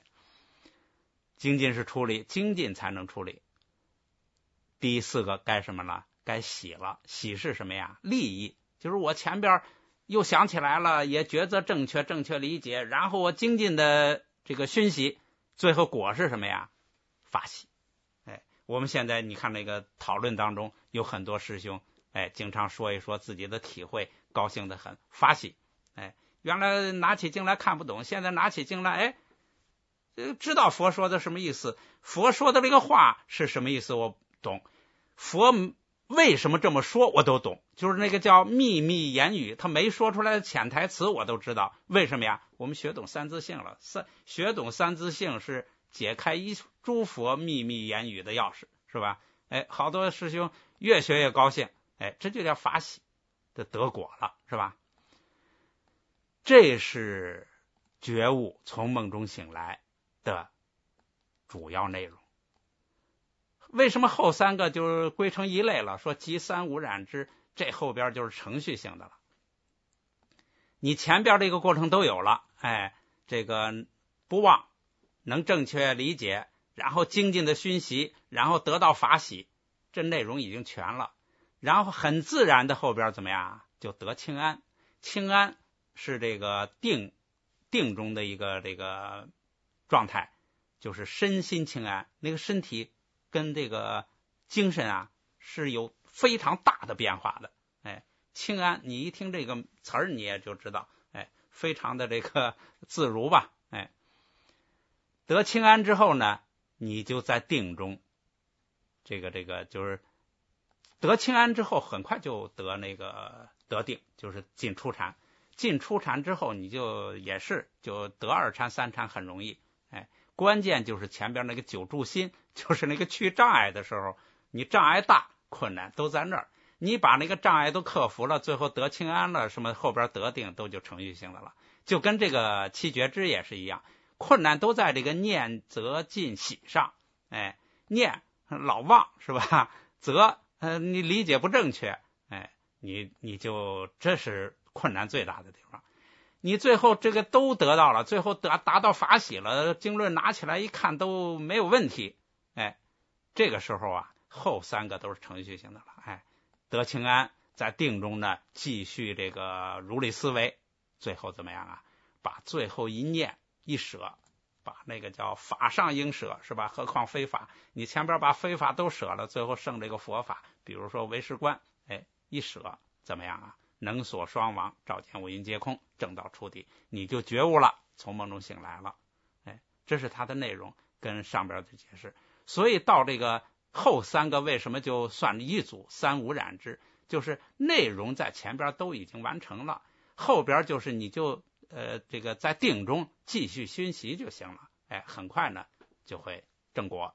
精进是出离，精进才能出离。第4个该什么了？该喜了。喜是什么呀？利益，就是我前边又想起来了，也抉择正确理解，然后我精进的这个熏习，最后果是什么呀？法喜。我们现在你看那个讨论当中，有很多师兄经常说一说自己的体会，高兴得很，法喜。原来拿起经来看不懂，现在拿起经来知道佛说的什么意思，佛说的这个话是什么意思我懂，佛为什么这么说我都懂，就是那个叫秘密言语，他没说出来的潜台词我都知道。为什么呀？我们学懂三自性了，学懂三自性是解开一诸佛秘密言语的钥匙，是吧？好多师兄越学越高兴，这就叫法喜的得果了，是吧？这是觉悟从梦中醒来的主要内容。为什么后3个就是归成一类了？说即三无染之，这后边就是程序性的了。你前边这个过程都有了，这个不忘，能正确理解， 然后精进的熏习，然后得到法喜，这内容已经全了。然后很自然的后边怎么样？就得清安。清安是这个定中的一个这个状态，就是身心清安。那个身体跟这个精神啊是有非常大的变化的。清安，你一听这个词儿你也就知道，非常的这个自如吧。得清安之后呢，你就在定中，这个就是得清安之后，很快就得定，就是进初禅。进初禅之后，你就得二禅、三禅很容易。关键就是前边那个九住心，就是那个去障碍的时候，你障碍大，困难都在那儿。你把那个障碍都克服了，最后得清安了，什么后边得定都就程序性的了。就跟这个七觉支也是一样，困难都在这个念则进喜上。念老忘是吧？则你理解不正确，你就这是困难最大的地方。你最后这个都得到了，最后达到法喜了，经论拿起来一看都没有问题。这个时候啊，后三个都是程序性的了。得清安，在定中呢继续这个如理思维，最后怎么样啊？把最后一念一舍，把那个叫法上应舍是吧？何况非法，你前边把非法都舍了，最后剩这个佛法，比如说唯识观，一舍怎么样啊？能所双亡，照见五蕴皆空，正道出底，你就觉悟了，从梦中醒来了。这是它的内容，跟上边的解释。所以到这个后三个为什么就算一组三无染支，就是内容在前边都已经完成了，后边就是你就这个在定中继续熏习就行了。很快呢就会正果。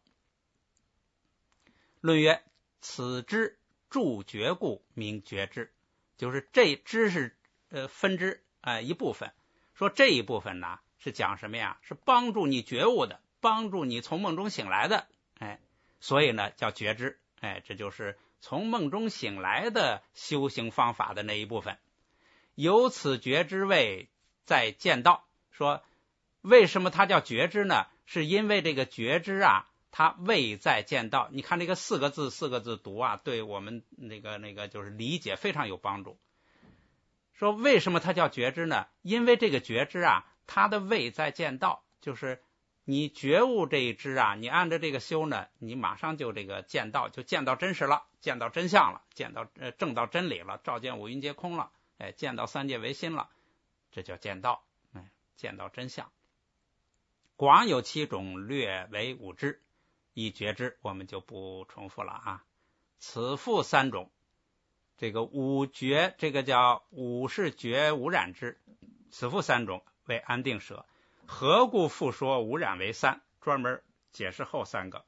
论曰：此支助觉故名觉支，就是这支是分支一部分。说这一部分呢是讲什么呀？是帮助你觉悟的，帮助你从梦中醒来的。所以呢叫觉支。这就是从梦中醒来的修行方法的那一部分。由此觉支位在见道。说为什么它叫觉支呢？是因为这个觉支啊，它位在见道。你看这个四个字读啊，对我们那个就是理解非常有帮助。说为什么它叫觉支呢？因为这个觉支啊，它的位在见道，就是你觉悟这一支啊，你按照这个修呢，你马上就这个见道，就见到真实了，见到真相了，见到证到真理了，照见五蕴皆空了，见到三界唯心了，这叫见道。见到真相。广有7种，略为5支，一觉支我们就不重复了啊。此复3种，这个五觉，这个叫五是觉无染支，此复3种为安定舍。何故复说无染为3？专门解释后3个，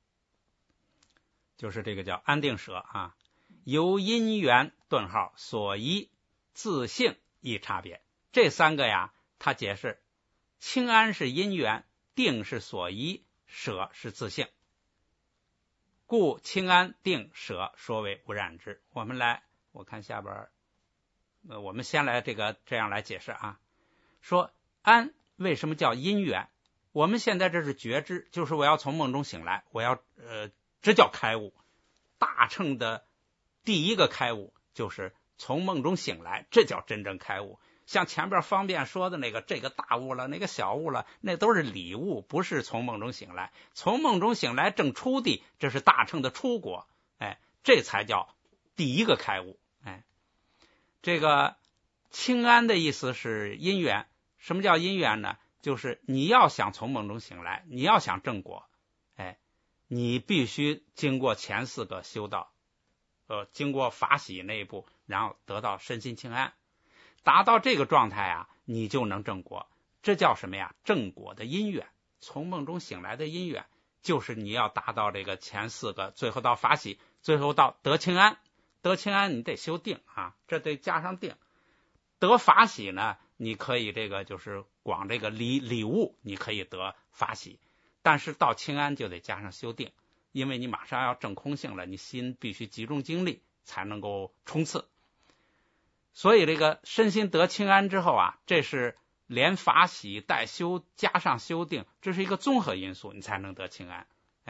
就是这个叫安定舍啊。由因缘所依自性一差别。这3个呀，他解释清安是因缘，定是所依，舍是自性，故清安定舍说为无染支。我看下边我们先来这样来解释啊。说安为什么叫因缘？我们现在这是觉知，就是我要从梦中醒来，我要这叫开悟。大乘的第一个开悟就是从梦中醒来，这叫真正开悟。像前边方便说的这个大悟了，那个小悟了，那都是理悟，不是从梦中醒来。从梦中醒来正出地，这是大乘的出果，这才叫第一个开悟。这个清安的意思是因缘。什么叫因缘呢？就是你要想从梦中醒来，你要想正果，你必须经过前4个修道，经过法喜那一步，然后得到身心清安。达到这个状态啊，你就能正果。这叫什么呀？正果的因缘，从梦中醒来的因缘，就是你要达到这个前4个，最后到法喜，最后到得清安。得清安你得修定啊，这得加上定。得法喜呢，你可以就是广这个理悟，你可以得法喜，但是到清安就得加上修定，因为你马上要证空性了，你心必须集中精力才能够冲刺。所以这个身心得清安之后啊，这是连法喜带修加上修定，这是一个综合因素，你才能得清安。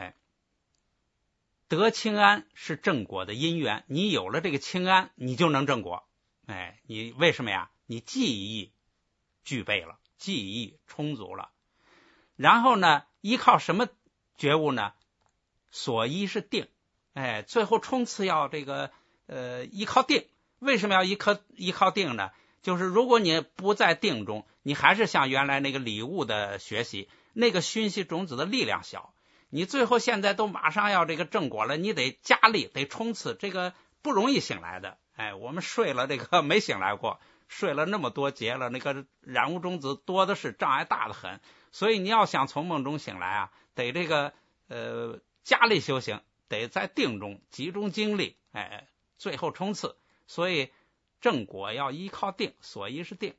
得清安是正果的因缘，你有了这个清安，你就能正果。你为什么呀？你记忆具备了，记忆充足了。然后呢，依靠什么觉悟呢？所依是定。最后冲刺要这个依靠定。为什么要依靠定呢？就是如果你不在定中，你还是像原来那个礼物的学习，那个熏习种子的力量小，你最后现在都马上要这个正果了，你得加力，得冲刺，这个不容易醒来的。我们睡了这个没醒来过，睡了那么多劫了，那个染污种子多的是，障碍大的很，所以你要想从梦中醒来啊，得这个加力修行，得在定中集中精力，最后冲刺。所以正果要依靠定，所依是定，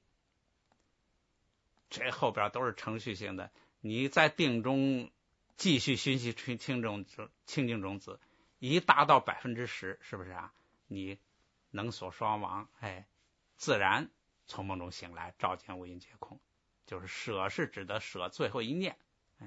这后边都是程序性的。你在定中继续熏习清净种子，一达到10%，是不是啊？你能所双亡，自然从梦中醒来，照见无因皆空。就是舍是指的舍最后一念，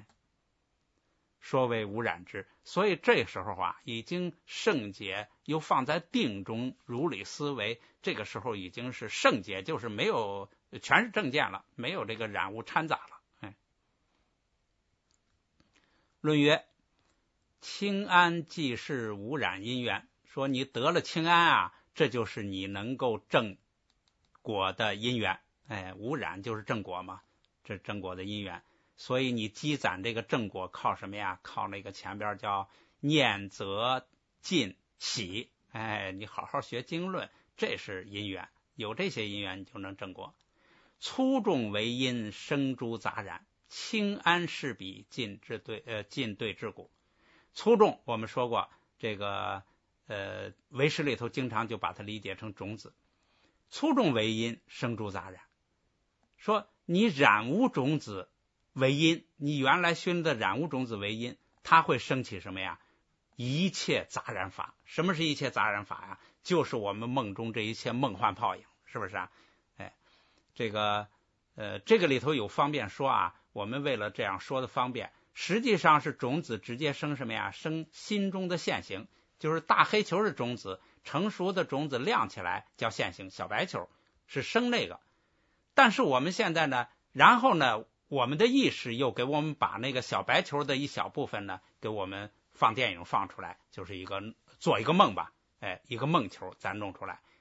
说为无染之。所以这时候啊，已经圣解又放在定中，如理思维，这个时候已经是圣解，就是没有全是正见了，没有这个染污掺杂了。论曰：清安即是无染因缘。说你得了清安啊，这就是你能够正果的因缘。无染就是正果嘛，这正果的因缘。所以你积攒这个正果靠什么呀？靠那个前边叫念则尽喜。你好好学经论，这是因缘，有这些因缘你就能正果。粗重为因，生诸杂染，清安是彼，尽对治故。粗重我们说过，这个唯识里头经常就把它理解成种子。粗重为因，生诸杂染，说你染污种子为因，你原来熏的染污种子为因，它会升起什么呀？一切杂染法。什么是一切杂染法呀？就是我们梦中这一切梦幻泡影，是不是啊？这个里头有方便说啊，我们为了这样说的方便，实际上是种子直接生什么呀？生心中的现行，就是大黑球是种子，成熟的种子亮起来叫现行，小白球是生那个。但是我们现在呢，然后呢，我们的意识又给我们把那个小白球的一小部分呢，给我们放电影放出来，就是做一个梦吧，一个梦球咱弄出来。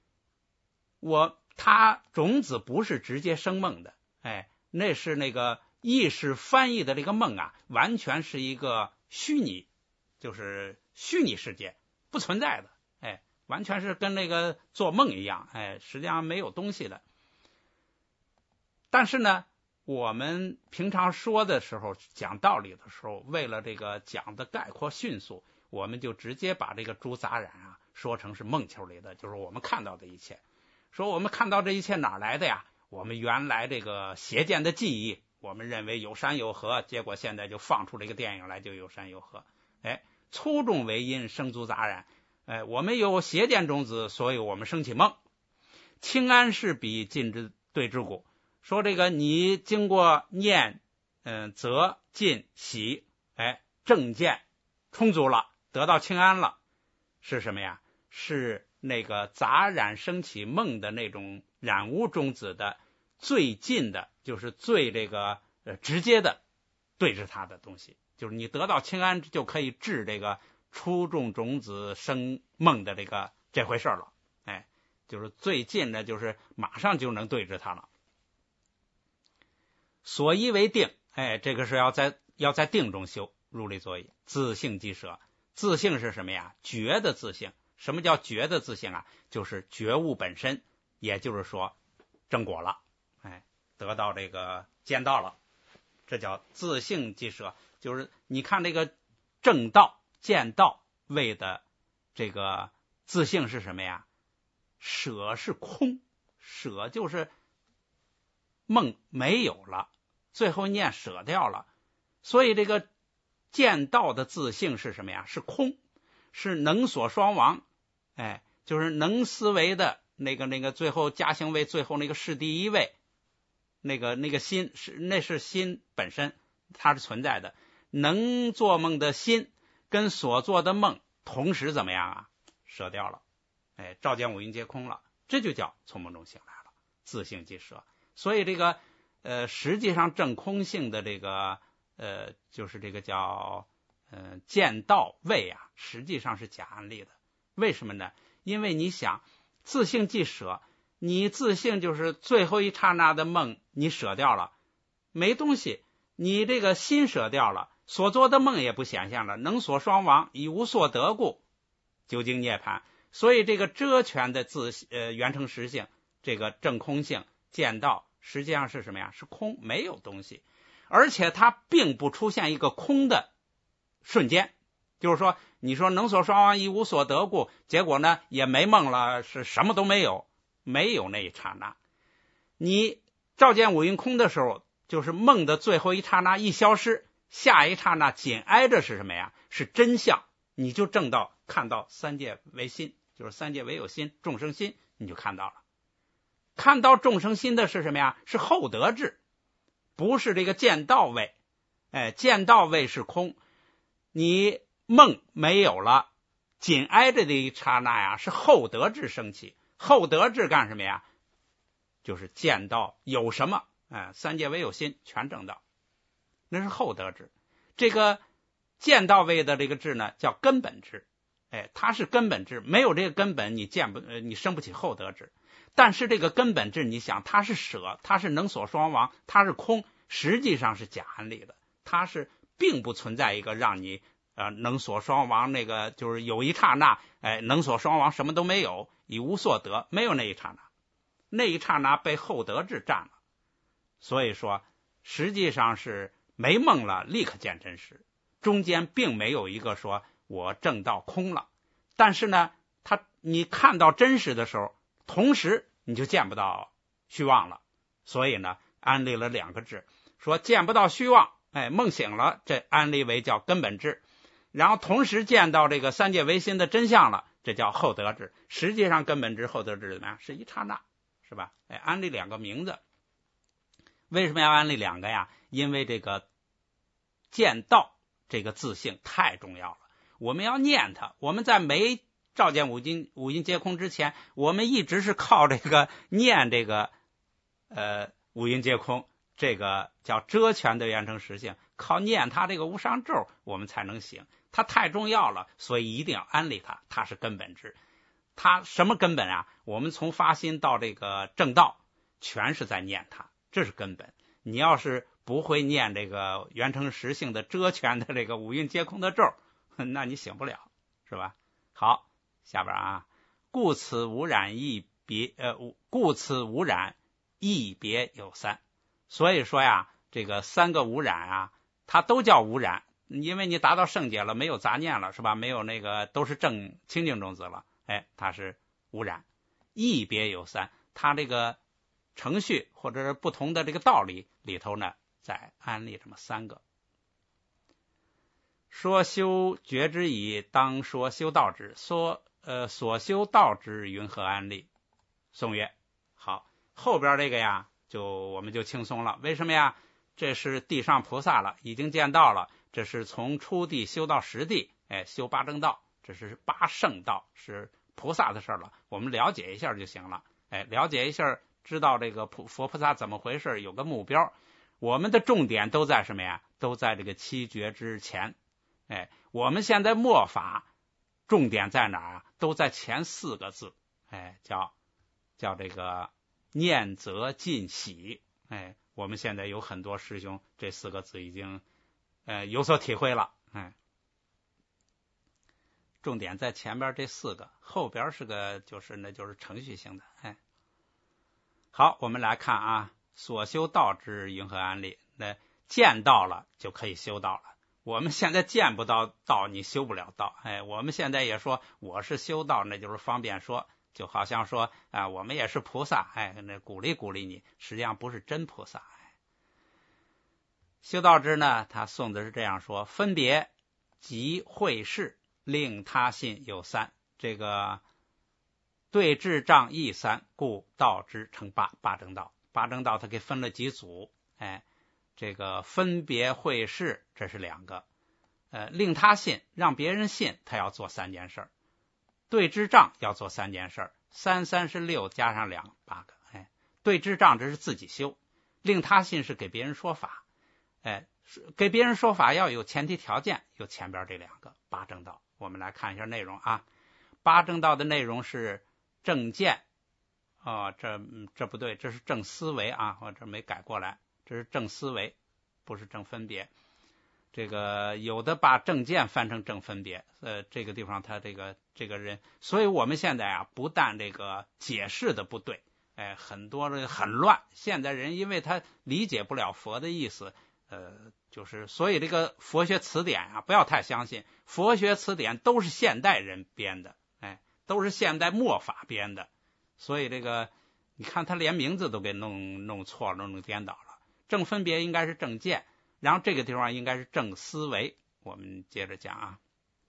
它种子不是直接生梦的，那是那个意识翻译的这个梦啊，完全是一个虚拟，就是虚拟世界，不存在的，完全是跟那个做梦一样，实际上没有东西的。但是呢，我们平常说的时候，讲道理的时候，为了这个讲的概括迅速，我们就直接把这个诸杂染啊说成是梦球里的，就是我们看到的一切。说我们看到这一切哪来的呀？我们原来这个邪见的记忆，我们认为有山有河，结果现在就放出这个电影来，就有山有河。粗重为因，生诸杂染。我们有邪见种子，所以我们生起梦。清安是彼，尽之对之故。说这个你经过念则尽喜，正见充足了，得到清安了，是什么呀？是那个杂染升起梦的那种染污种子的最近的，就是最这个直接的对治它的东西，就是你得到清安就可以治这个初种种子生梦的这回事了。就是最近的，就是马上就能对治它了。所依为定，这个是要在定中修，如理作意，自性即舍。自性是什么呀？觉的自性。什么叫觉的自性啊？就是觉悟本身，也就是说正果了，得到这个见道了，这叫自性即舍。就是你看这个正道见道为的这个自性是什么呀？舍是空，舍就是梦没有了，最后念舍掉了，所以这个见道的自性是什么呀？是空，是能所双亡，就是能思维的那个最后加行位最后那个是第一位， 那个心那是心本身，它是存在的。能做梦的心跟所做的梦同时怎么样啊？舍掉了，照见五蕴皆空了，这就叫从梦中醒来了，自性即舍。所以这个实际上证空性的这个就是这个叫见道位啊，实际上是假安立的。为什么呢？因为你想自性即舍，你自性就是最后一刹那的梦你舍掉了，没东西，你这个心舍掉了，所做的梦也不显现了，能所双亡，以无所得故，究竟涅槃。所以这个遮全的圆成实性，这个证空性见道实际上是什么呀？是空，没有东西，而且它并不出现一个空的瞬间。就是说你说能所双亡，以无所得故，结果呢也没梦了，是什么都没有，没有那一刹那。你照见五蕴空的时候，就是梦的最后一刹那一消失，下一刹那紧挨着是什么呀？是真相，你就证到看到三界为心，就是三界唯有心，众生心，你就看到了。看到众生心的是什么呀？是后得智，不是这个见道位。见道位是空，你梦没有了，紧挨着的一刹那呀，是后得智升起。后得智干什么呀？就是见到有什么，三界唯有心全证到，那是后得智。这个见道位的这个智呢，叫根本智，它是根本智，没有这个根本，你生不起后得智。但是这个根本智，你想它是舍，它是能所双亡，它是空，实际上是假安立的，它是并不存在一个让你能所双亡，那个就是有一刹那，能所双亡什么都没有，以无所得，没有那一刹那，那一刹那被后得智占了。所以说实际上是没梦了立刻见真实，中间并没有一个说我证到空了，但是呢你看到真实的时候，同时你就见不到虚妄了。所以呢安立了两个智，说见不到虚妄，梦醒了，这安立为叫根本智，然后同时见到这个三界唯心的真相了，这叫后得智。实际上根本智后得智怎么样？是一刹那，是吧？安立两个名字。为什么要安立两个呀？因为这个见道这个自性太重要了，我们要念它。我们在没照见五蕴皆空之前，我们一直是靠这个念这个五蕴皆空，这个叫遮全的圆成实性，靠念它这个无上咒我们才能醒。它太重要了，所以一定要安立它，它是根本智。它什么根本啊？我们从发心到这个正道全是在念它，这是根本。你要是不会念这个圆成实性的遮全的这个五蕴皆空的咒，那你醒不了，是吧？好，下边啊，故此无染亦别有三。所以说呀，这个三个无染啊，它都叫无染，因为你达到圣解了，没有杂念了，是吧？没有那个都是正清净种子了，它是无染。亦别有三，它这个程序或者是不同的这个道理里头呢，再安立这么三个。说修觉之矣，当说修道之。所修道之云何安立？颂曰：好，后边这个呀，我们就轻松了。为什么呀？这是地上菩萨了，已经见道了。这是从初地修到实地，修八正道，这是八圣道，是菩萨的事了。我们了解一下就行了。了解一下，知道这个佛菩萨怎么回事，有个目标。我们的重点都在什么呀？都在这个七觉之前。我们现在末法重点在哪儿啊？都在前四个字，叫这个念则尽喜。我们现在有很多师兄这四个字已经有所体会了。重点在前边这四个，后边是个就是程序性的。好，我们来看啊，所修道之云何安立？那见到了就可以修道了。我们现在见不到道，你修不了道。我们现在也说我是修道，那就是方便说，就好像说我们也是菩萨，那鼓励鼓励你，实际上不是真菩萨。修道之呢，他宋子是这样说：分别即会事，令他信有三。这个对治障义三，故道之成八正道。 八正道它给分了几组，这个分别会事这是2个，令他信让别人信他要做3件事，对之仗要做3件事，3、36加上2，8个，对之仗这是自己修，令他信是给别人说法，给别人说法要有前提条件，有前边这2个八正道。我们来看一下内容啊，八正道的内容是正见，这不对，这是正思维啊，我这没改过来，这是正思维，不是正分别。这个有的把正见翻成正分别，这个地方他这个人，所以我们现在啊，不但这个解释的不对，很多人很乱，现在人因为他理解不了佛的意思，就是所以这个佛学词典啊，不要太相信，佛学词典都是现代人编的，都是现代末法编的，所以这个你看他连名字都给弄错了，弄颠倒了。正分别应该是正见，然后这个地方应该是正思维。我们接着讲啊，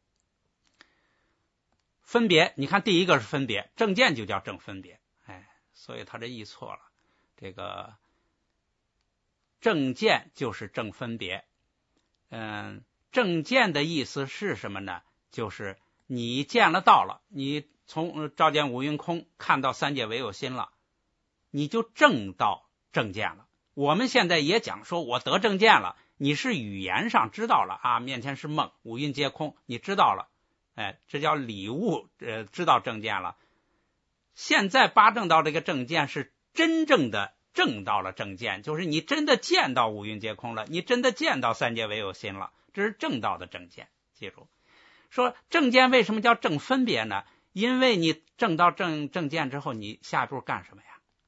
分别，你看第一个是分别，正见就叫正分别，所以他这译错了。这个正见就是正分别，正见的意思是什么呢？就是你见了道了，你从照见五蕴空看到三界唯有心了，你就正到正见了。我们现在也讲说我得正见了，你是语言上知道了啊，面前是梦，五蕴皆空，你知道了，这叫理悟，知道正见了。现在八正道这个正见是真正的正到了正见，就是你真的见到五蕴皆空了，你真的见到三界唯有心了，这是正道的正见。记住，说正见为什么叫正分别呢？因为你正到正见之后，你下一步干什么呀？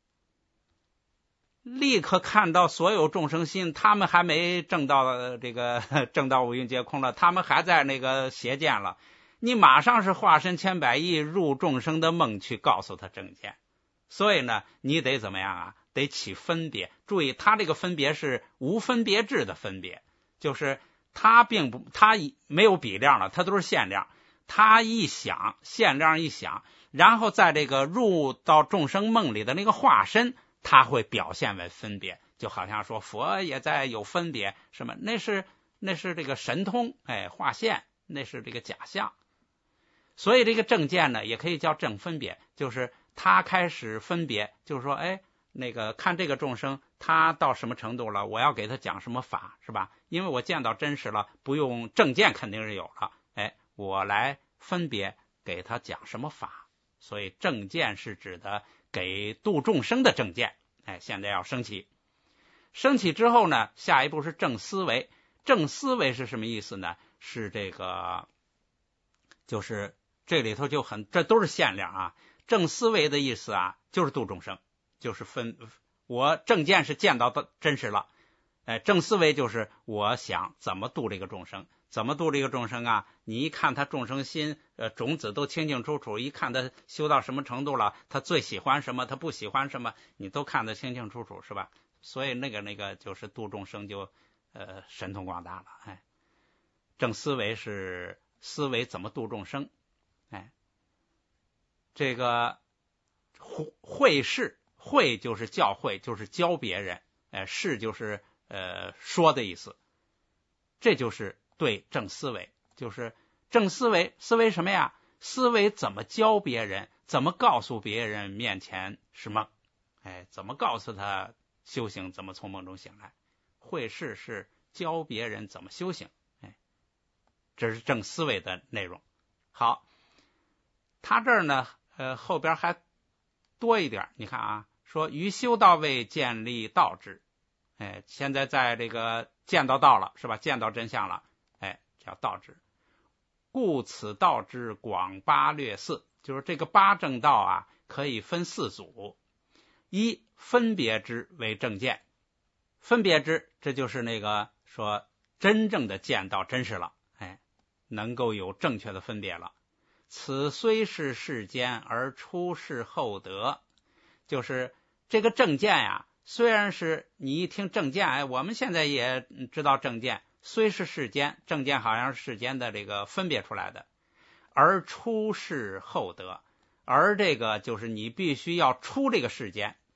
立刻看到所有众生心，他们还没正到正到五蕴皆空了，他们还在那个邪见了，你马上是化身千百亿入众生的梦去告诉他正见。所以呢，你得怎么样啊？得起分别。注意，他这个分别是无分别智的分别，就是他没有比量了，他都是限量。他一想，限量一想，然后在这个入到众生梦里的那个化身，他会表现为分别，就好像说佛也在有分别，什么那是这个神通，化现，那是这个假象。所以这个正见呢，也可以叫正分别，就是他开始分别，就是说，那个看这个众生他到什么程度了，我要给他讲什么法，是吧？因为我见到真实了，不用正见肯定是有了，我来分别给他讲什么法。所以正见是指的给度众生的正见，现在要升起。升起之后呢，下一步是正思维。正思维是什么意思呢？是这个，就是这里头这都是限量啊。正思维的意思啊，就是度众生，就是我正见是见到的真实了，正思维就是我想怎么度这个众生。怎么度这个众生啊？你一看他众生心种子都清清楚楚，一看他修到什么程度了，他最喜欢什么，他不喜欢什么，你都看得清清楚楚，是吧？所以那个就是度众生就神通广大了。正思维是思维怎么度众生。这个会事，会就是教诲，就是教别人，事就是说的意思。这就是对正思维，就是正思维。思维什么呀？思维怎么教别人，怎么告诉别人面前是梦，怎么告诉他修行，怎么从梦中醒来。会事是教别人怎么修行，这是正思维的内容。好，他这儿呢后边还多一点，你看啊，说于修道位建立道之，现在在这个见到道了，是吧？见到真相了，叫道之。故此道之广八略四，就是这个八正道啊，可以分4组。一，分别之为正见。分别之，这就是那个说真正的见到真实了，能够有正确的分别了。此虽是世间而出世后得，就是这个正见呀，虽然是你一听正见，我们现在也知道正见虽是世间，正见好像是世间的这个分别出来的，而出世后得，而这个就是你必须要出这个世间，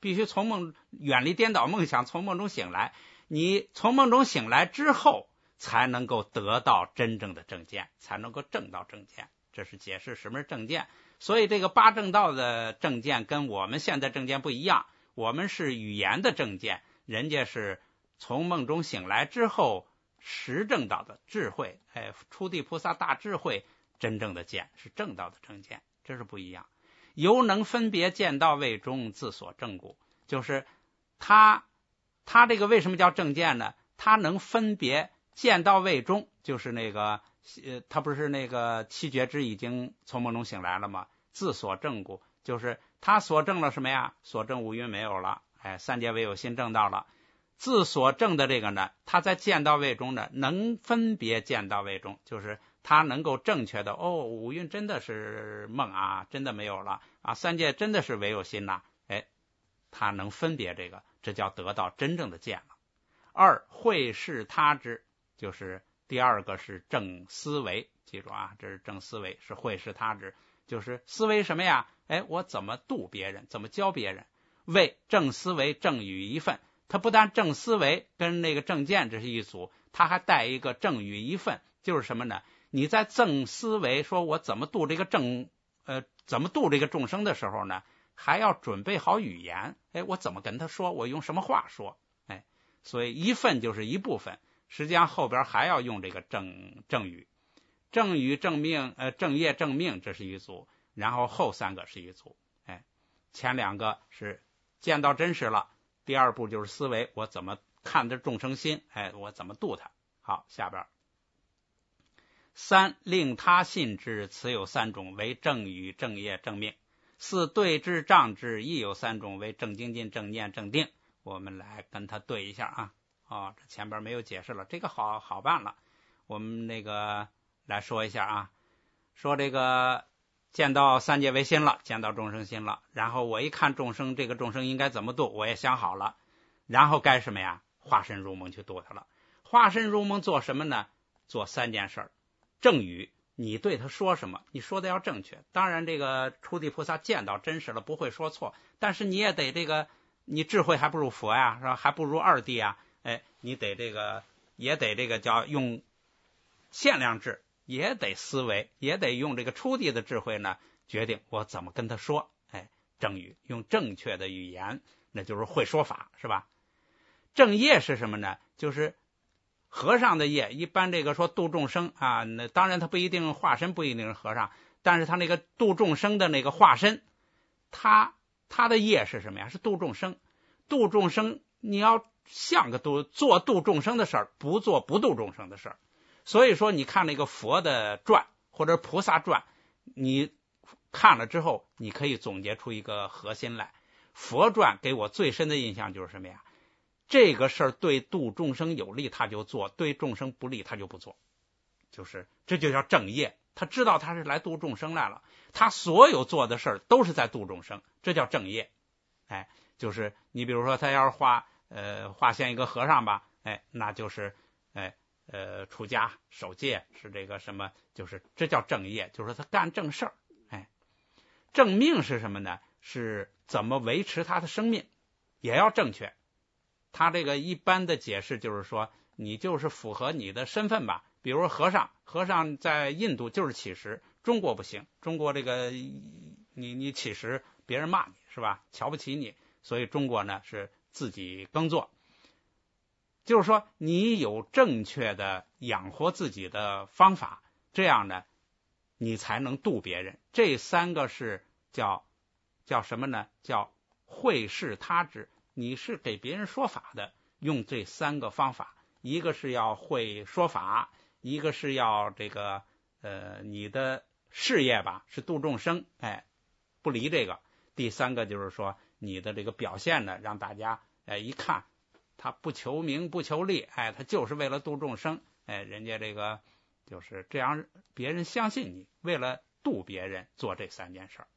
必须从梦远离颠倒梦想，从梦中醒来。你从梦中醒来之后，才能够得到真正的正见，才能够证到正见。这是解释什么是正见。所以这个八正道的正见跟我们现在正见不一样，我们是语言的正见，人家是从梦中醒来之后实证到的智慧，初地菩萨大智慧真正的见是正道的正见，这是不一样。犹能分别见道位中自所证故，就是他这个为什么叫正见呢？他能分别见道位中，就是那个他不是那个七觉支已经从梦中醒来了吗？自所证故，就是他所证了什么呀？所证五蕴没有了，三界唯有心证到了。自所证的这个呢，他在见道位中呢，能分别见道位中，就是他能够正确的五蕴真的是梦啊，真的没有了啊，三界真的是唯有心呐，他能分别这个，这叫得到真正的见了。二会视他之，就是第二个是正思维，记住啊，这是正思维，是会视他之，就是思维什么呀？我怎么度别人，怎么教别人？为正思维正语一份，他不但正思维跟那个正见这是一组，他还带一个正语一份，就是什么呢？你在正思维说我怎么度这个怎么度这个众生的时候呢，还要准备好语言，我怎么跟他说，我用什么话说，所以一份就是一部分，实际上后边还要用这个正语，正语正命正业正命，这是一组，然后后三个是一组，前两个是见到真实了，第二步就是思维，我怎么看得众生心，我怎么度他。好，下边三令他信之，此有三种，为正语正业正命。四对治障之，亦有三种，为正精进正念正定。我们来跟他对一下啊。这前边没有解释了，这个好办了。我们那个来说一下啊，说这个见到三界唯心了，见到众生心了，然后我一看众生，这个众生应该怎么度，我也想好了，然后该什么呀？化身入梦去度他了。化身入梦做什么呢？做三件事。正语，你对他说什么，你说的要正确。当然这个初地菩萨见到真实了，不会说错，但是你也得这个，你智慧还不如佛呀，是吧？还不如二地啊，你得这个，也得这个叫用限量智，也得思维，也得用这个初地的智慧呢，决定我怎么跟他说。正语，用正确的语言，那就是会说法，是吧？正业是什么呢？就是和尚的业，一般这个说度众生啊，那当然他不一定化身，不一定是和尚，但是他那个度众生的那个化身，他的业是什么呀？是度众生。度众生，你要像个做度众生的事儿，不做不度众生的事儿。所以说，你看那个佛的传或者菩萨传，你看了之后，你可以总结出一个核心来。佛传给我最深的印象就是什么呀？这个事儿对度众生有利他就做，对众生不利他就不做，就是这就叫正业。他知道他是来度众生来了，他所有做的事儿都是在度众生，这叫正业。就是你比如说他要是化现一个和尚吧，那就是出家守戒，是这个什么，就是这叫正业，就是他干正事儿。正命是什么呢？是怎么维持他的生命，也要正确。他这个一般的解释就是说，你就是符合你的身份吧。比如和尚在印度就是乞食，中国不行，中国这个你乞食，别人骂你是吧？瞧不起你，所以中国呢是自己耕作。就是说，你有正确的养活自己的方法，这样呢，你才能度别人。这三个是叫什么呢？叫会视他之。你是给别人说法的，用这三个方法，一个是要会说法，一个是要这个你的事业吧是度众生，不离这个。第三个就是说你的这个表现呢，让大家一看他不求名不求利，他就是为了度众生，人家这个就是这样，别人相信你，为了度别人做这三件事。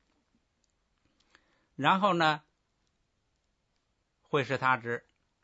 然后呢，会视他之。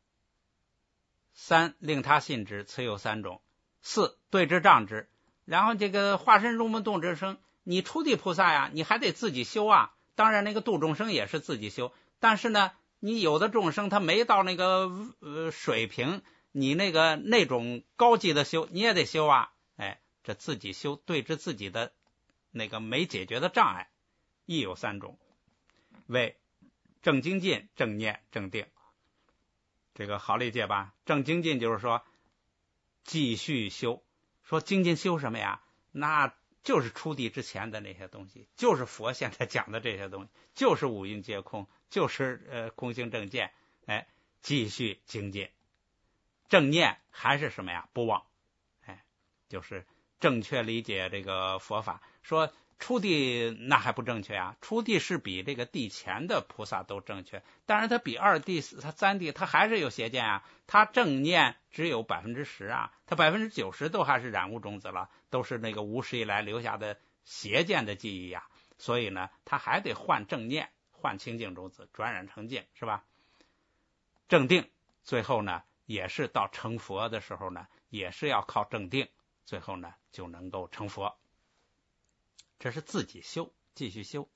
三令他信之，此有三种。四对之障之。然后这个化身入梦度众生，你初地菩萨呀，你还得自己修啊。当然那个度众生也是自己修，但是呢， 你有的众生他没到那个水平，你那种高级的修你也得修啊。这自己修对治自己的那个没解决的障碍，亦有3种，为正精进、正念、正定。这个好理解吧？正精进就是说继续修，说精进修什么呀？那就是出地之前的那些东西，就是佛现在讲的这些东西，就是五蕴皆空，就是空性正见。继续精进。正念还是什么呀？不忘。就是正确理解这个佛法。说出地那还不正确啊？出地是比这个地前的菩萨都正确，但是他比2地、3地他还是有邪见啊。他正念只有10%啊，他90%都还是染污种子了，都是那个无始以来留下的邪见的记忆呀。所以呢，他还得换正念，换清净种子，转染成净，是吧？正定最后呢，也是到成佛的时候呢，也是要靠正定，最后呢就能够成佛。这是自己修，继续修。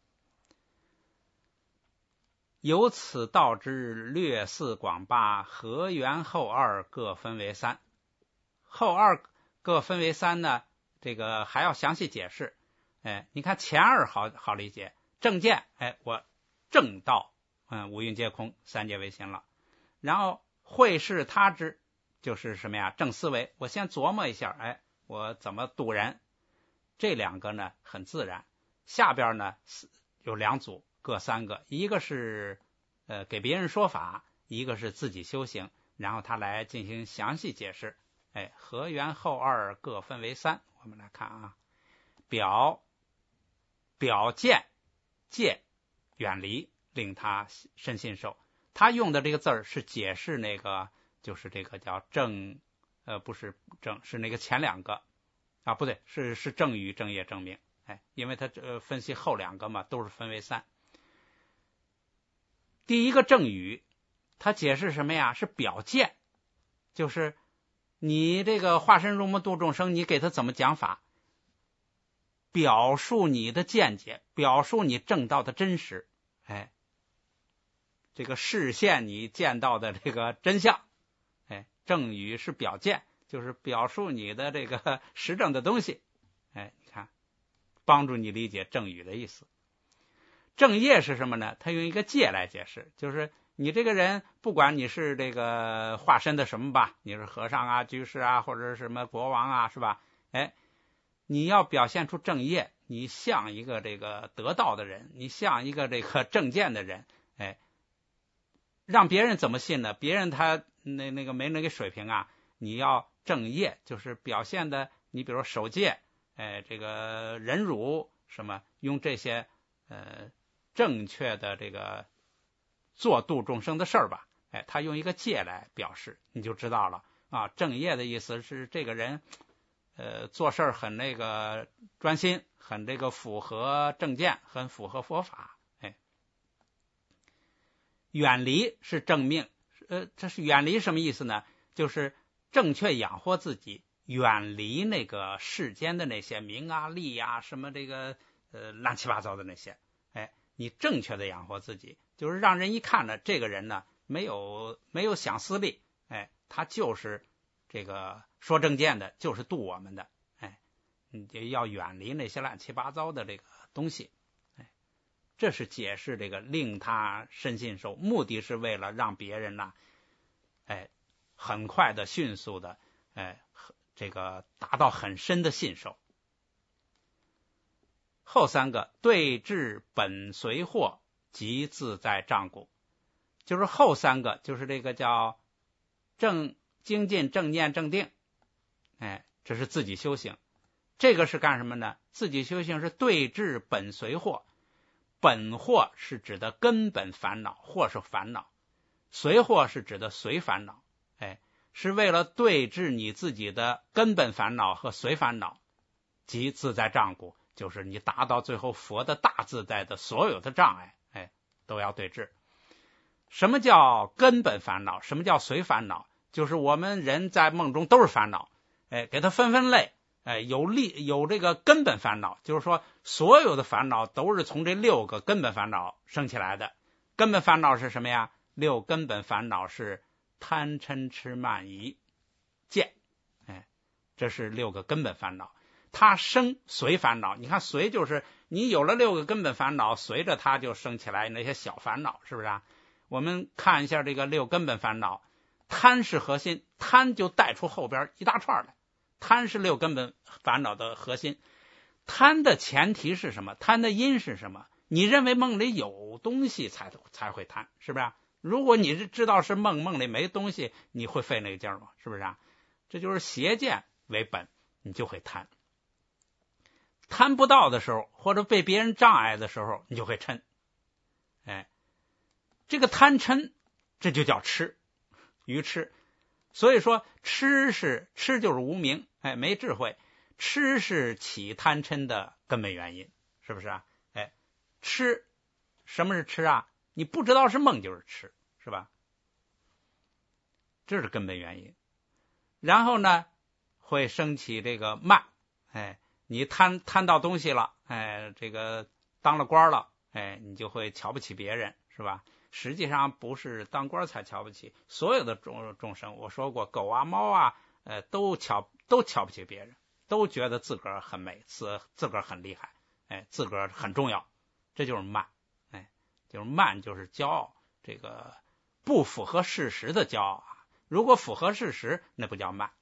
由此道之略四广八，合元后2各分为3。后2各分为3呢，这个还要详细解释。你看前2好理解，正见，我正道，五蕴皆空，3界唯心了。然后会是他之，就是什么呀？正思维，我先琢磨一下，我怎么度人。这2个呢很自然。下边呢有2组，各3个，一个是给别人说法，一个是自己修行，然后他来进行详细解释。合元后2各分为3，我们来看啊。表见戒远离，令他身信受。他用的这个字儿是解释那个，就是这个叫正，不是正，是那个前2个啊，不对，是正语、正业、正命。因为他分析后2个嘛，都是分为3。第一个正语，他解释什么呀？是表见，就是你这个化身入魔度众生，你给他怎么讲法，表述你的见解，表述你正道的真实，这个示现你见到的这个真相。正语是表见，就是表述你的这个实证的东西。你看，帮助你理解正语的意思。正业是什么呢？他用一个戒来解释，就是你这个人，不管你是这个化身的什么吧，你是和尚啊、居士啊，或者是什么国王啊，是吧？你要表现出正业，你像一个这个得道的人，你像一个这个正见的人，让别人怎么信呢？别人他那个没那个水平啊，你要正业，就是表现的，你比如说守戒，这个忍辱什么，用这些正确的这个做度众生的事儿吧。他用一个戒来表示，你就知道了啊。正业的意思是这个人做事很那个专心，很这个符合正见，很符合佛法。远离是正命，这是远离什么意思呢？就是正确养活自己，远离那个世间的那些名啊、利啊，什么这个乱七八糟的那些。你正确的养活自己，就是让人一看呢，这个人呢没有想私利，他就是这个说正见的，就是度我们的。你就要远离那些乱七八糟的这个东西。这是解释这个令他身信受，目的是为了让别人呢，很快的、迅速的，这个达到很深的信受。后3个对治本随惑即自在障故，就是后3个，就是这个叫正精进、正念、正定。这是自己修行。这个是干什么呢？自己修行是对治本随惑。本惑是指的根本烦恼，惑是烦恼，随惑是指的随烦恼。是为了对治你自己的根本烦恼和随烦恼，即自在障故，就是你达到最后佛的大自在的所有的障碍，都要对治。什么叫根本烦恼？什么叫随烦恼？就是我们人在梦中都是烦恼，给它分类。有这个根本烦恼，就是说所有的烦恼都是从这6个根本烦恼生起来的。 根本烦恼是什么呀？六根本烦恼是贪嗔痴慢疑见，这是六个根本烦恼。它生随烦恼，你看随就是你有了六个根本烦恼，随着它就生起来那些小烦恼，是不是啊？我们看一下这个六根本烦恼，贪是核心，贪就带出后边一大串来，贪是六根本烦恼的核心。贪的前提是什么？贪的因是什么？你认为梦里有东西才会贪，是不是啊？如果你知道是梦里没东西，你会费那个劲儿吗？是不是啊？这就是邪见为本，你就会贪。贪不到的时候，或者被别人障碍的时候，你就会嗔。这个贪嗔，这就叫痴，愚痴。所以说痴就是无明，没智慧。痴是起贪嗔的根本原因，是不是啊？痴，什么是痴啊？你不知道是梦就是痴，是吧？这是根本原因。然后呢，会升起这个慢，你贪到东西了，这个当了官了，你就会瞧不起别人，是吧？实际上不是当官才瞧不起，所有的众生，我说过，狗啊猫啊，都瞧不起别人，都觉得自个儿很美，自个儿很厉害，自个儿很重要，这就是慢，就是慢，就是骄傲，这个不符合事实的骄傲啊。如果符合事实，那不叫慢。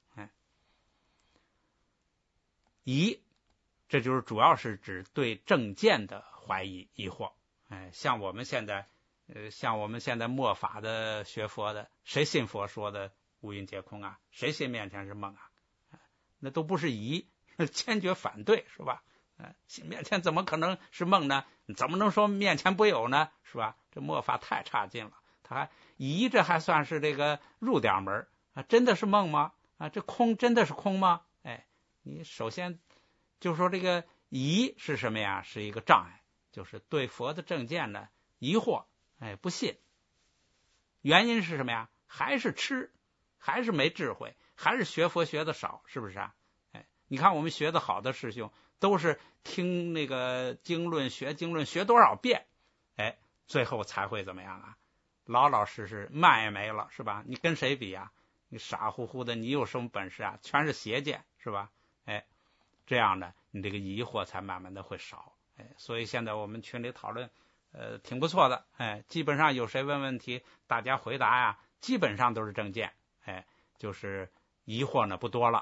疑，这就是主要是指对正见的怀疑疑惑。像我们现在末法的学佛的，谁信佛说的五蕴皆空啊？谁信面前是梦啊？那都不是疑，坚决反对，是吧？面前怎么可能是梦呢？怎么能说面前不有呢？是吧？这末法太差劲了，他还疑，这还算是这个入点门啊？真的是梦吗？这空真的是空吗？你首先就说这个疑是什么呀？是一个障碍，就是对佛的正见呢疑惑，不信。原因是什么呀？还是痴，还是没智慧，还是学佛学的少，是不是啊？你看我们学的好的师兄，都是听那个经论，学经论学多少遍，最后才会怎么样啊？老老实实，慢也没了，是吧？你跟谁比啊？你傻乎乎的，你有什么本事啊？全是邪见，是吧？这样的，你这个疑惑才慢慢的会少。所以现在我们群里讨论，挺不错的。基本上有谁问问题，大家回答呀，基本上都是正见。就是疑惑呢不多了。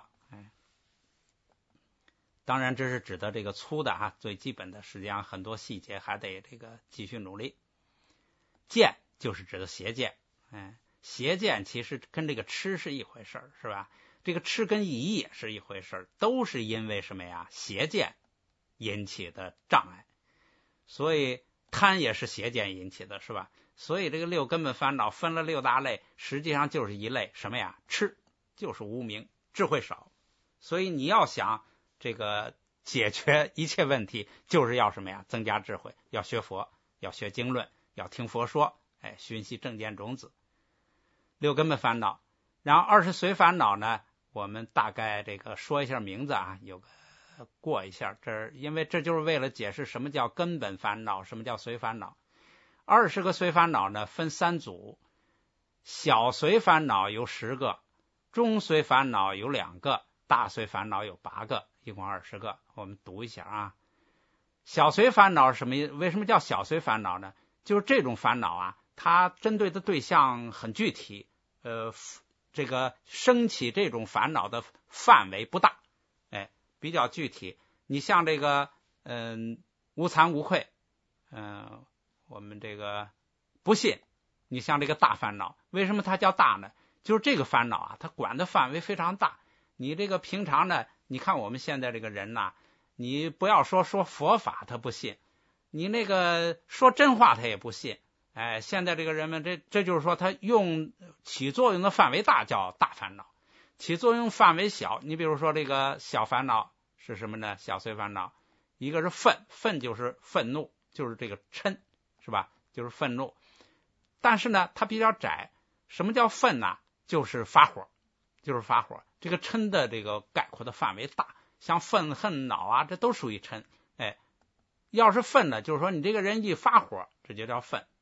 当然这是指的这个粗的啊，最基本的，实际上很多细节还得这个继续努力。见就是指的邪见，邪见其实跟这个痴是一回事儿，是吧？这个痴跟疑也是一回事儿，都是因为什么呀？邪见引起的障碍。所以贪也是邪见引起的，是吧？所以这个六根本烦恼分了六大类，实际上就是一类什么呀？痴，就是无明，智慧少。所以你要想这个解决一切问题，就是要什么呀？增加智慧，要学佛，要学经论，要听佛说，熏习正见种子。六根本烦恼，然后20随烦恼呢，我们大概这个说一下名字啊，有个过一下，因为这就是为了解释什么叫根本烦恼，什么叫随烦恼。20个随烦恼呢，分3组，小随烦恼有10个，中随烦恼有2个，大随烦恼有8个，一共20个。我们读一下啊。小随烦恼是什么？为什么叫小随烦恼呢？就是这种烦恼啊，它针对的对象很具体，这个升起这种烦恼的范围不大，比较具体。你像这个无惭无愧，我们这个不信，你像这个大烦恼，为什么它叫大呢？就是这个烦恼啊，它管的范围非常大。你这个平常呢，你看我们现在这个人呐，你不要说佛法他不信，你那个说真话他也不信。现在这个人们，这就是说他起作用的范围大，叫大烦恼；起作用范围小，你比如说这个小烦恼是什么呢？小随烦恼，一个是愤就是愤怒，就是这个嗔，是吧？就是愤怒。但是呢，它比较窄。什么叫愤呢？就是发火，就是发火。这个嗔的这个概括的范围大，像愤恨恼啊，这都属于嗔。要是愤呢，就是说你这个人一发火，这就叫愤。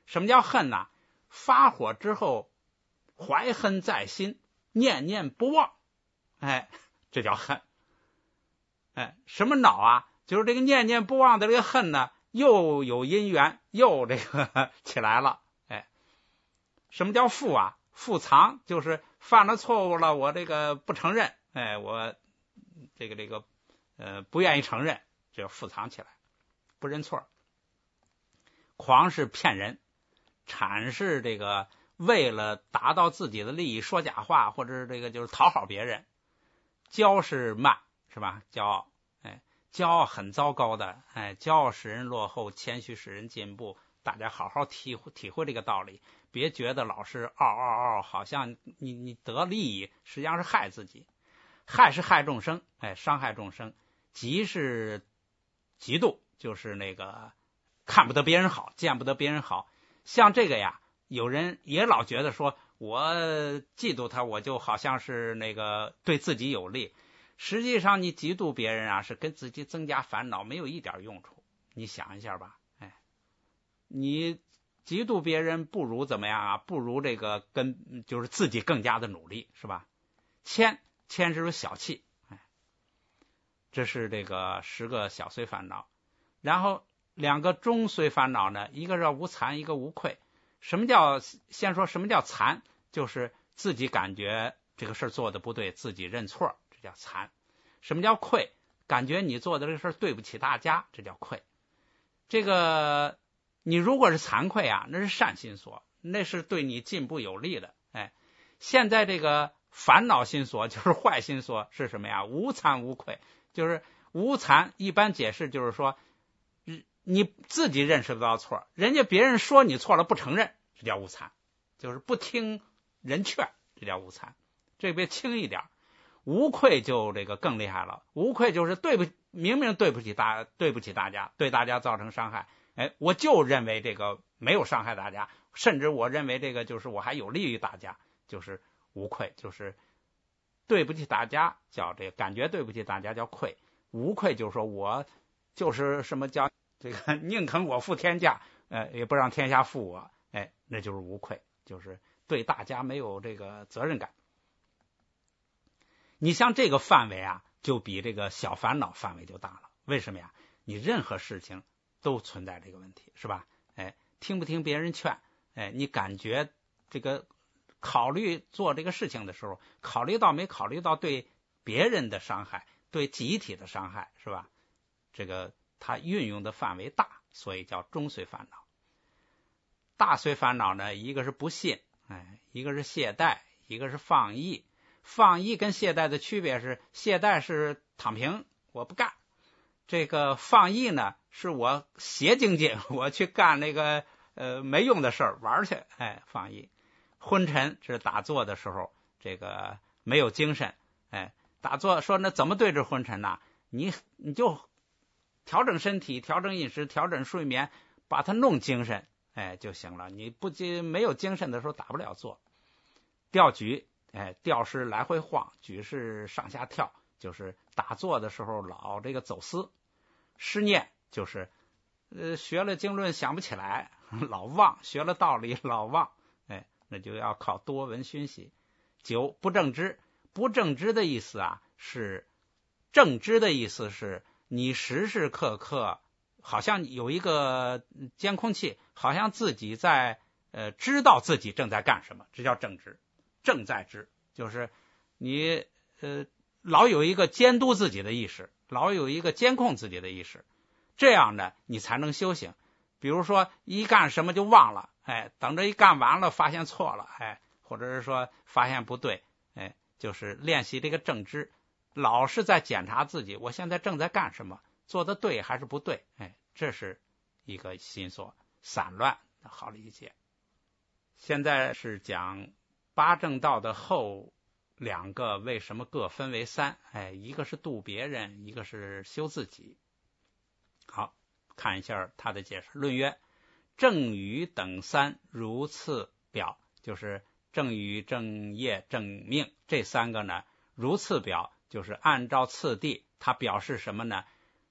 什么叫恨呢？发火之后怀恨在心，念念不忘，这叫恨。什么恼啊？就是这个念念不忘的这个恨呢，又有因缘，又这个起来了。什么叫覆啊？覆藏就是犯了错误了，我这个不承认，我这个不愿意承认，这叫覆藏起来，不认错。狂是骗人，谄是这个为了达到自己的利益说假话，或者是这个就是讨好别人。骄是慢，是吧？骄傲，骄傲很糟糕的，骄傲使人落后，谦虚使人进步。大家好好体会这个道理，别觉得老是嗷，好像你得利益，实际上是害自己。害是害众生，伤害众生。嫉是嫉妒，就是那个看不得别人好，见不得别人好。像这个呀，有人也老觉得说，我嫉妒他，我就好像是那个对自己有利。实际上，你嫉妒别人啊，是跟自己增加烦恼，没有一点用处。你想一下吧，你嫉妒别人不如怎么样啊？不如这个就是自己更加的努力，是吧？谦是小气，这是这个10个小碎烦恼。然后2个中碎烦恼呢，一个是无惭，一个无愧。先说什么叫惭，就是自己感觉这个事做的不对，自己认错，这叫惭。什么叫愧？感觉你做的这个事对不起大家，这叫愧。这个你如果是惭愧啊，那是善心所，那是对你进步有利的。现在这个烦恼心所就是坏心所是什么呀？无惭无愧。就是无惭一般解释就是说，你自己认识不到错，人家别人说你错了不承认，这叫无惭，就是不听人劝，这叫无惭。这别轻一点。无愧就这个更厉害了，无愧就是明明对不起大家，对大家造成伤害，我就认为这个没有伤害大家，甚至我认为这个就是我还有利于大家，就是无愧，就是对不起大家叫这个感觉对不起大家叫愧。无愧就是说我就是什么叫这个宁肯我负天下，也不让天下负我，那就是无愧，就是对大家没有这个责任感。你像这个范围啊，就比这个小烦恼范围就大了。为什么呀？你任何事情都存在这个问题，是吧？听不听别人劝？你感觉这个考虑做这个事情的时候，考虑到没考虑到对别人的伤害，对集体的伤害，是吧？这个它运用的范围大，所以叫中碎烦恼。大碎烦恼呢，一个是不信，一个是懈怠，一个是放逸。放逸跟懈怠的区别是，懈怠是躺平，我不干。这个放逸呢，是我邪精进，我去干那个没用的事儿玩去，放逸。昏沉是打坐的时候，这个没有精神，打坐说那怎么对治昏沉呢？你就调整身体，调整饮食，调整睡眠，把它弄精神，就行了。你没有精神的时候打不了坐。调举，调是来回晃，举是上下跳，就是打坐的时候老这个走思。失念就是学了经论想不起来，老忘，学了道理老忘，那就要靠多闻熏习。9不正知，不正知的意思啊，是正知的意思是你时时刻刻好像有一个监控器，好像自己在知道自己正在干什么，这叫正知。正在知就是你老有一个监督自己的意识，老有一个监控自己的意识，这样呢你才能修行。比如说一干什么就忘了，等着一干完了发现错了，或者是说发现不对，就是练习这个正知，老是在检查自己，我现在正在干什么，做的对还是不对，这是一个心所。散乱好理解。现在是讲八正道的后2个为什么各分为3，一个是度别人，一个是修自己。好，看一下他的解释。论曰：正语等3如次表，就是正语、正业、正命这3个呢，如次表就是按照次第，它表示什么呢？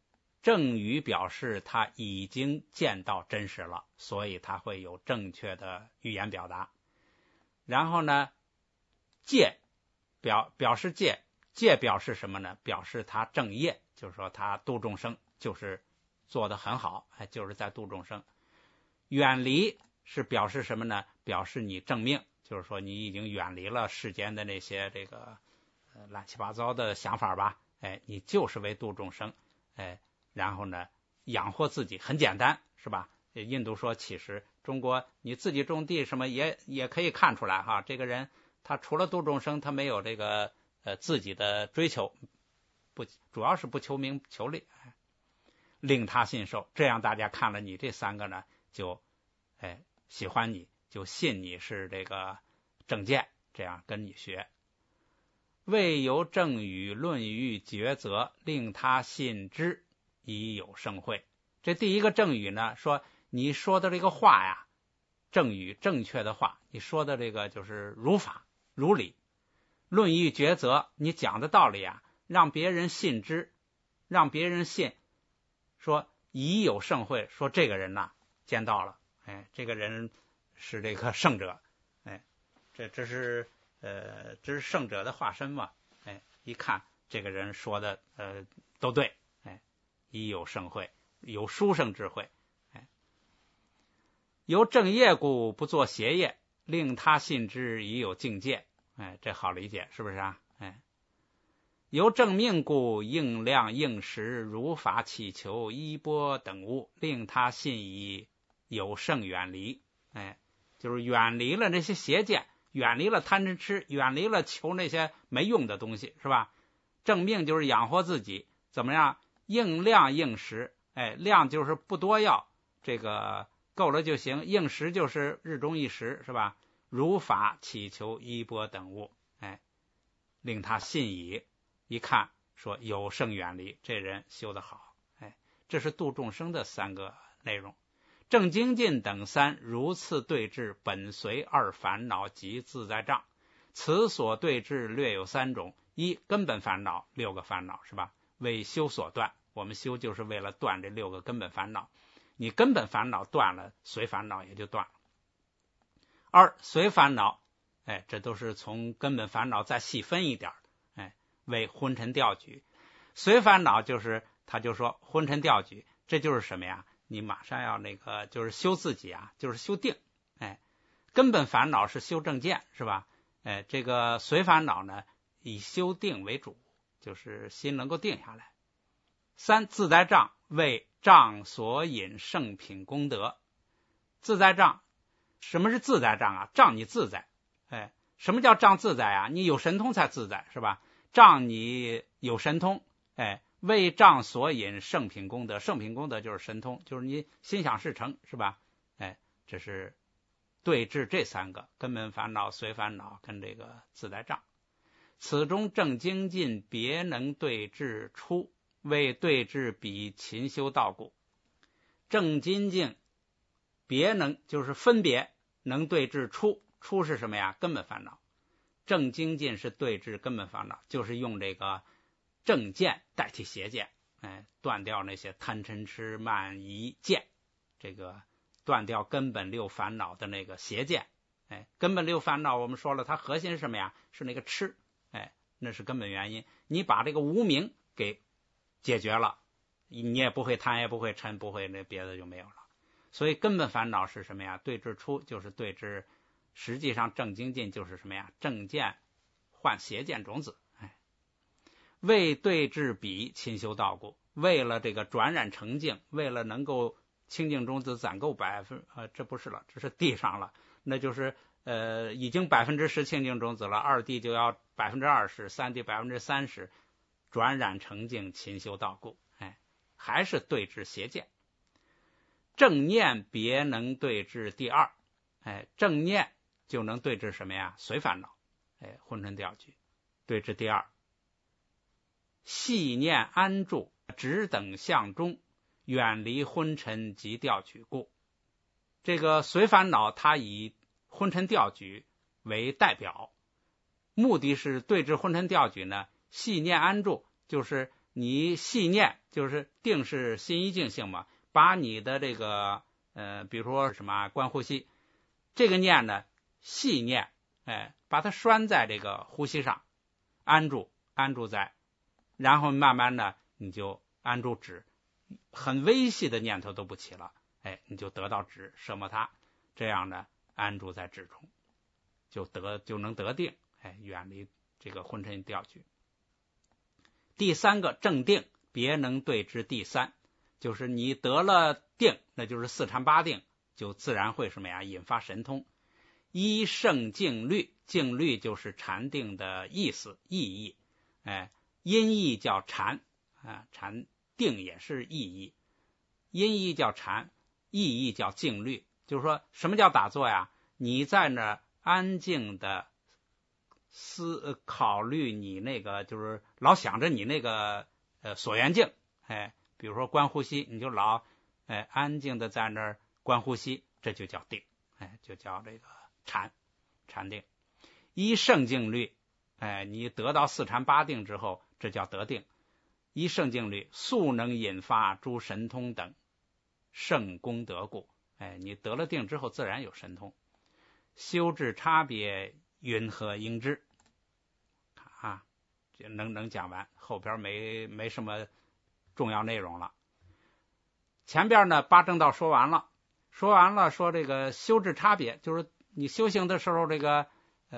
正语表示他已经见到真实了，所以他会有正确的语言表达。然后呢，戒表示戒表示什么呢？表示他正业，就是说他度众生就是做得很好，就是在度众生。远离是表示什么呢？表示你正命，就是说你已经远离了世间的那些这个乱七八糟的想法吧，你就是为度众生，然后呢养活自己很简单，是吧？印度说其实中国你自己种地什么也可以看出来哈，这个人他除了度众生，他没有这个自己的追求，主要是不求名求利，令他信受。这样大家看了你这三个呢，就喜欢你，就信你是这个正见，这样跟你学。未由正语论语抉择，令他信之，以有盛会。这第一个正语呢，说你说的这个话呀，正语正确的话，你说的这个就是如法如理。论语抉择，你讲的道理啊，让别人信之，让别人信，说以有盛会，说这个人呐见到了，这个人是这个圣者，这是圣者的化身嘛，一看这个人说的都对，以有盛会，有殊胜智慧，由正业故不做邪业，令他信之，以有境界，这好理解是不是啊？由正命故应量应时，如法祈求衣钵等物，令他信以有胜远离，就是远离了那些邪见，远离了贪嗔痴，远离了求那些没用的东西，是吧？正命就是养活自己，怎么样？应量应时，量就是不多要，这个够了就行，应时就是日中一时，是吧？如法祈求衣钵等物，令他信以，一看说有胜远离，这人修得好，这是度众生的三个内容。正精进等三如次对治，本随二烦恼及自在障。此所对治略有三种：一、根本烦恼，6个烦恼，是吧？为修所断，我们修就是为了断这6个根本烦恼，你根本烦恼断了，随烦恼也就断了。二、随烦恼，这都是从根本烦恼再细分一点，为昏沉掉举。随烦恼就是他就说昏沉掉举，这就是什么呀？你马上要那个就是修自己啊，就是修定，根本烦恼是修正见，是吧？这个随烦恼呢，以修定为主，就是心能够定下来。三、自在障，为障所引圣品功德。自在障，什么是自在障啊？障你自在，什么叫障自在啊？你有神通才自在，是吧？障你有神通，为障所引圣品功德。圣品功德就是神通，就是你心想事成，是吧？这是对治这三个根本烦恼、随烦恼跟这个自在障。此中正精进别能对治出，为对治彼勤修道故。正精进别能就是分别能对治出，出是什么呀？根本烦恼。正精进是对治根本烦恼，就是用这个正见代替邪见，断掉那些贪嗔痴慢疑见，这个断掉根本6烦恼的那个邪见，根本6烦恼我们说了，它核心是什么呀？是那个痴，那是根本原因。你把这个无明给解决了，你也不会贪，也不会嗔，不会那别的就没有了。所以根本烦恼是什么呀？对治出就是对治，实际上正精进就是什么呀？正见换邪见种子，为对治彼勤修道故，为了这个转染成净，为了能够清净种子攒够这不是了，这是地上了，那就是已经10%清净种子了，二地就要20%，三地30%，转染成净勤修道故，还是对治邪见。正念别能对治第二，正念就能对治什么呀？随烦恼，昏沉掉举，对治第二。细念安住，只等向中，远离昏沉及掉举故。这个随烦恼它以昏沉掉举为代表，目的是对治昏沉掉举呢，细念安住，就是你细念，就是定是心一境性嘛，把你的这个比如说什么观呼吸，这个念呢细念，把它拴在这个呼吸上，安住在，然后慢慢的你就安住止，很微细的念头都不起了，你就得到止，摄摩他，这样呢安住在止中，就能得定，远离这个昏沉掉举。第三个正定，别能对之第三，就是你得了定，那就是四禅八定，就自然会什么呀？引发神通。一圣静虑，静虑就是禅定的意义，音译叫禅禅定也是意义，音译叫禅，意义叫静虑。就是说什么叫打坐呀？你在那安静的考虑你那个，就是老想着你那个所缘境，比如说观呼吸，你就老安静的在那儿观呼吸，这就叫定，就叫这个禅定。一圣静虑，你得到四禅八定之后，这叫得定。一圣静虑，速能引发诸神通等圣功德故，你得了定之后自然有神通。修治差别云何应知这能讲完，后边没什么重要内容了。前边呢八正道说完了，说这个修治差别，就是你修行的时候这个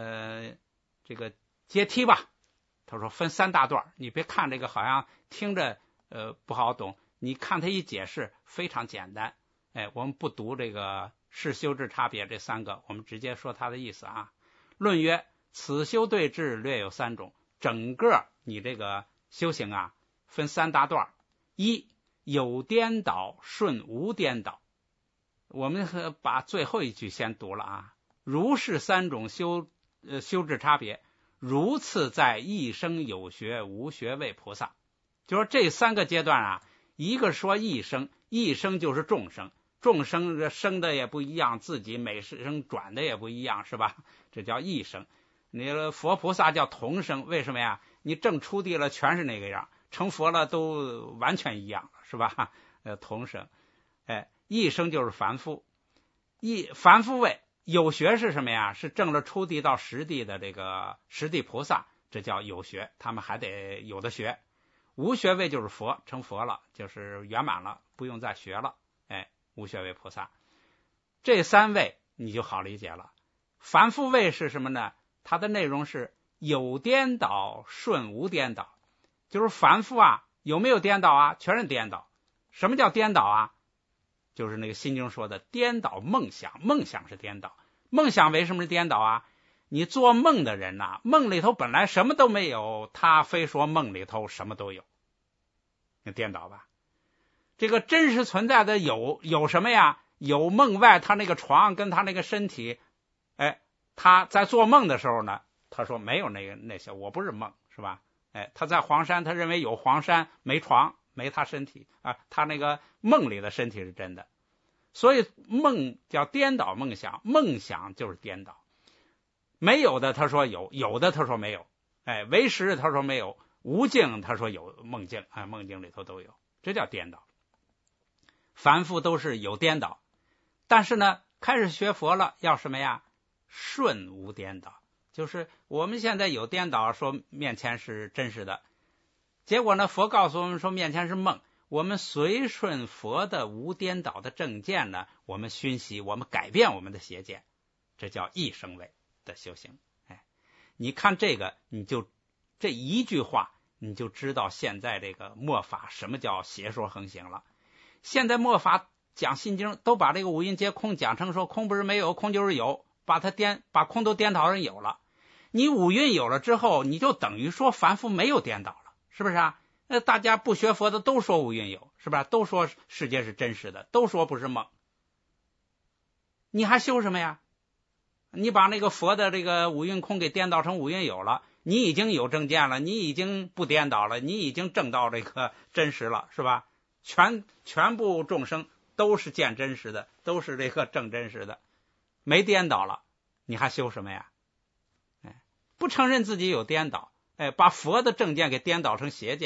阶梯吧，他说分三大段，你别看这个好像听着不好懂，你看他一解释非常简单。我们不读这个是修治差别这三个，我们直接说他的意思啊。论曰，此修对治略有三种，整个你这个修行啊分三大段。一，有颠倒顺无颠倒，我们把最后一句先读了啊。如是三种修治差别，如次在一生有学无学位菩萨。就说这三个阶段啊，一个说一生就是众生，众生生的也不一样，自己每生转的也不一样，是吧？这叫一生。你佛菩萨叫同生，为什么呀？你正出地了全是那个样，成佛了都完全一样，是吧？同生。一生就是凡夫，凡夫位。有学是什么呀？是证了出地到实地的这个实地菩萨，这叫有学，他们还得有的学。无学位就是佛，成佛了，就是圆满了，不用再学了，无学位菩萨。这三位你就好理解了。凡夫位是什么呢？它的内容是有颠倒顺无颠倒，就是凡夫啊有没有颠倒啊？全是颠倒。什么叫颠倒啊？就是那个心经说的颠倒梦想，梦想是颠倒。梦想为什么是颠倒啊？你做梦的人呐，梦里头本来什么都没有，他非说梦里头什么都有，那颠倒吧。这个真实存在的有什么呀？有梦外他那个床跟他那个身体，他在做梦的时候呢，他说没有那些，我不是梦，是吧？他在黄山，他认为有黄山，没床，没他身体啊，他那个梦里的身体是真的。所以梦叫颠倒梦想，梦想就是颠倒。没有的他说有，有的他说没有，唯识他说没有，无境他说有梦境，梦境里头都有，这叫颠倒。凡夫都是有颠倒，但是呢，开始学佛了，要什么呀？顺无颠倒，就是我们现在有颠倒，说面前是真实的，结果呢，佛告诉我们说面前是梦。我们随顺佛的无颠倒的正见呢，我们熏习，我们改变我们的邪见，这叫一生位的修行。你看这个，你就这一句话，你就知道现在这个末法什么叫邪说横行了。现在末法讲心经，都把这个五蕴皆空讲成说空不是没有，空就是有，把空都颠倒成有了。你五蕴有了之后，你就等于说凡夫没有颠倒了，是不是啊？大家不学佛的都说五蕴有，是吧？都说世界是真实的，都说不是梦。你还修什么呀？你把那个佛的这个五蕴空给颠倒成五蕴有了，你已经有正见了，你已经不颠倒了，你已经证到这个真实了，是吧？全部众生都是见真实的，都是这个证真实的，没颠倒了，你还修什么呀？不承认自己有颠倒，把佛的正见给颠倒成邪见，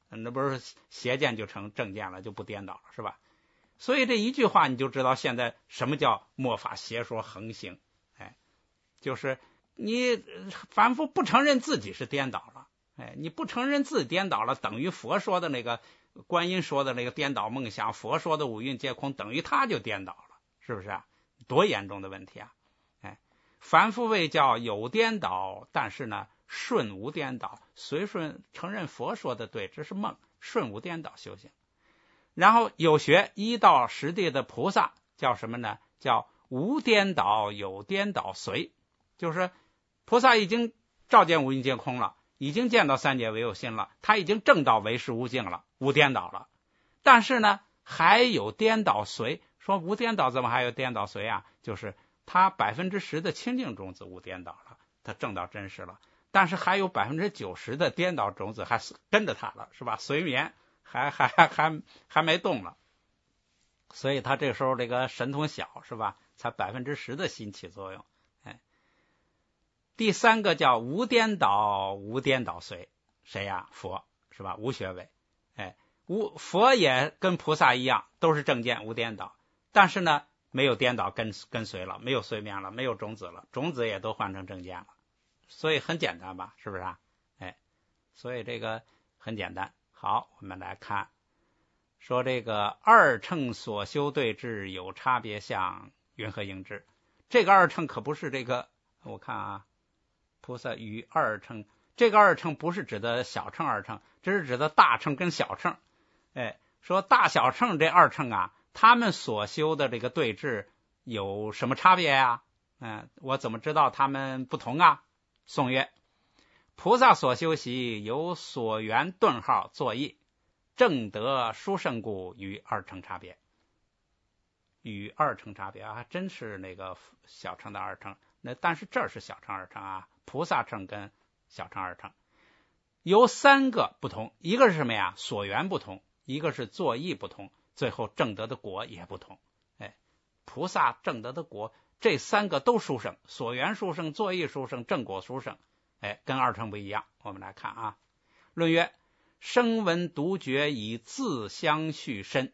那不是邪见就成正见了，就不颠倒了，是吧？所以这一句话你就知道现在什么叫末法邪说横行，就是你凡夫不承认自己是颠倒了，你不承认自己颠倒了，等于佛说的那个观音说的那个颠倒梦想，佛说的五蕴皆空，等于他就颠倒了，是不是啊？多严重的问题啊！凡夫谓叫有颠倒，但是呢顺无颠倒，随顺承认佛说的对，这是梦，顺无颠倒修行。然后有学一到十地的菩萨叫什么呢？叫无颠倒有颠倒随，就是菩萨已经照见五蕴皆空了，已经见到三界唯有心了，他已经证到唯识无境了，无颠倒了，但是呢还有颠倒随。说无颠倒怎么还有颠倒随啊？就是他10%的清净种子无颠倒了，他证到真实了，但是还有90%的颠倒种子还跟着他了，是吧？随眠还没动了，所以他这时候这个神通小，是吧？才10%的心起作用。第三个叫无颠倒无颠倒随，谁呀？佛，是吧？无学位。佛也跟菩萨一样，都是正见无颠倒，但是呢没有颠倒跟随了，没有随眠了，没有种子了，种子也都换成正见了，所以很简单吧？是不是啊？所以这个很简单。好，我们来看说这个二乘所修对治有差别相，云何应知？这个二乘可不是这个，我看啊，菩萨与二乘，这个二乘不是指的小乘二乘，这是指的大乘跟小乘。说大小乘这二乘啊，他们所修的这个对治有什么差别呀？我怎么知道他们不同啊？颂曰：菩萨所修习有所缘顿号作意，正得殊胜故，与二乘差别。与二乘差别啊，还真是那个小乘的二乘。但是这是小乘二乘啊，菩萨乘跟小乘二乘有3个不同，一个是什么呀？所缘不同，一个是作意不同，最后证得的果也不同。菩萨证得的果，这3个都殊胜，所缘殊胜，作意殊胜，正果殊胜。跟二乘不一样。我们来看啊，论曰：声闻独觉以自相续身。